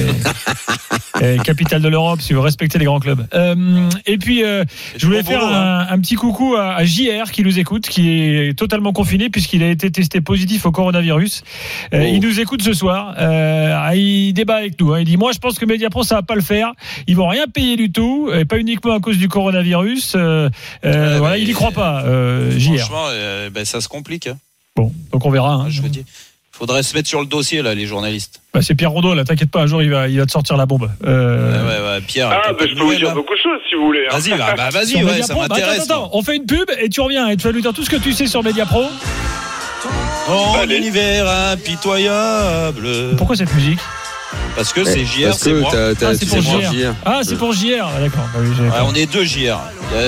est capitale de l'Europe si vous respectez les grands clubs. Et puis je voulais faire un petit coucou à JR qui nous écoute, qui est totalement confiné puisqu'il a été testé positif au coronavirus. Il nous écoute ce soir. Il débat avec nous. Il dit moi je pense que Mediapro ça va pas le faire. Ils vont rien payer du tout, et pas uniquement à cause du coronavirus. Voilà, il y croit pas. JR. Franchement, ça se complique. Bon, donc on verra. Je veux dire, faudrait se mettre sur le dossier là, les journalistes. C'est Pierre Rondeau, là, t'inquiète pas, un jour il va te sortir la bombe. Pierre. Je peux vous dire beaucoup de choses si vous voulez. Vas-y, ça m'intéresse. Attends, on fait une pub et tu reviens et tu vas nous dire tout ce que tu sais sur Mediapro. Univers impitoyable. Pourquoi cette musique? Parce que c'est JR, c'est moi. C'est pour JR. C'est pour JR, d'accord. On est deux JR.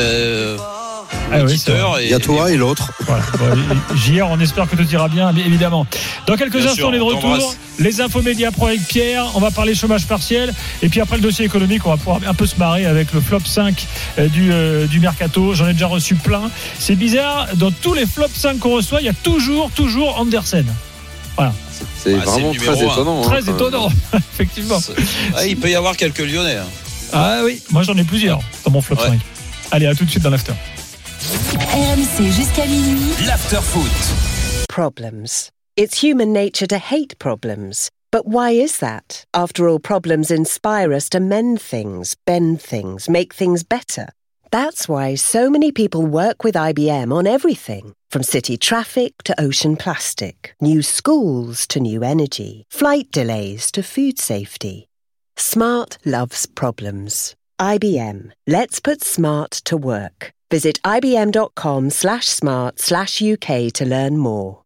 Il y a toi et l'autre. Voilà. JR, on espère que tout ira bien, évidemment. Dans quelques instants, on est de retour. Les infos Mediapro avec Pierre. On va parler chômage partiel. Et puis après le dossier économique, on va pouvoir un peu se marrer avec le flop 5 du Mercato. J'en ai déjà reçu plein. C'est bizarre. Dans tous les flop 5 qu'on reçoit, il y a toujours Andersen. Voilà. C'est vraiment très étonnant. Très étonnant, effectivement. Il peut y avoir quelques Lyonnais. Ah oui, moi j'en ai plusieurs dans mon flop 5. Allez, à tout de suite dans l'after. RMC jusqu'à minuit. L'after foot. Problems. It's human nature to hate problems. But why is that? After all, problems inspire us to mend things, bend things, make things better. That's why so many people work with IBM on everything, from city traffic to ocean plastic, new schools to new energy, flight delays to food safety. Smart loves problems. IBM. Let's put smart to work. Visit ibm.com/smart/UK to learn more.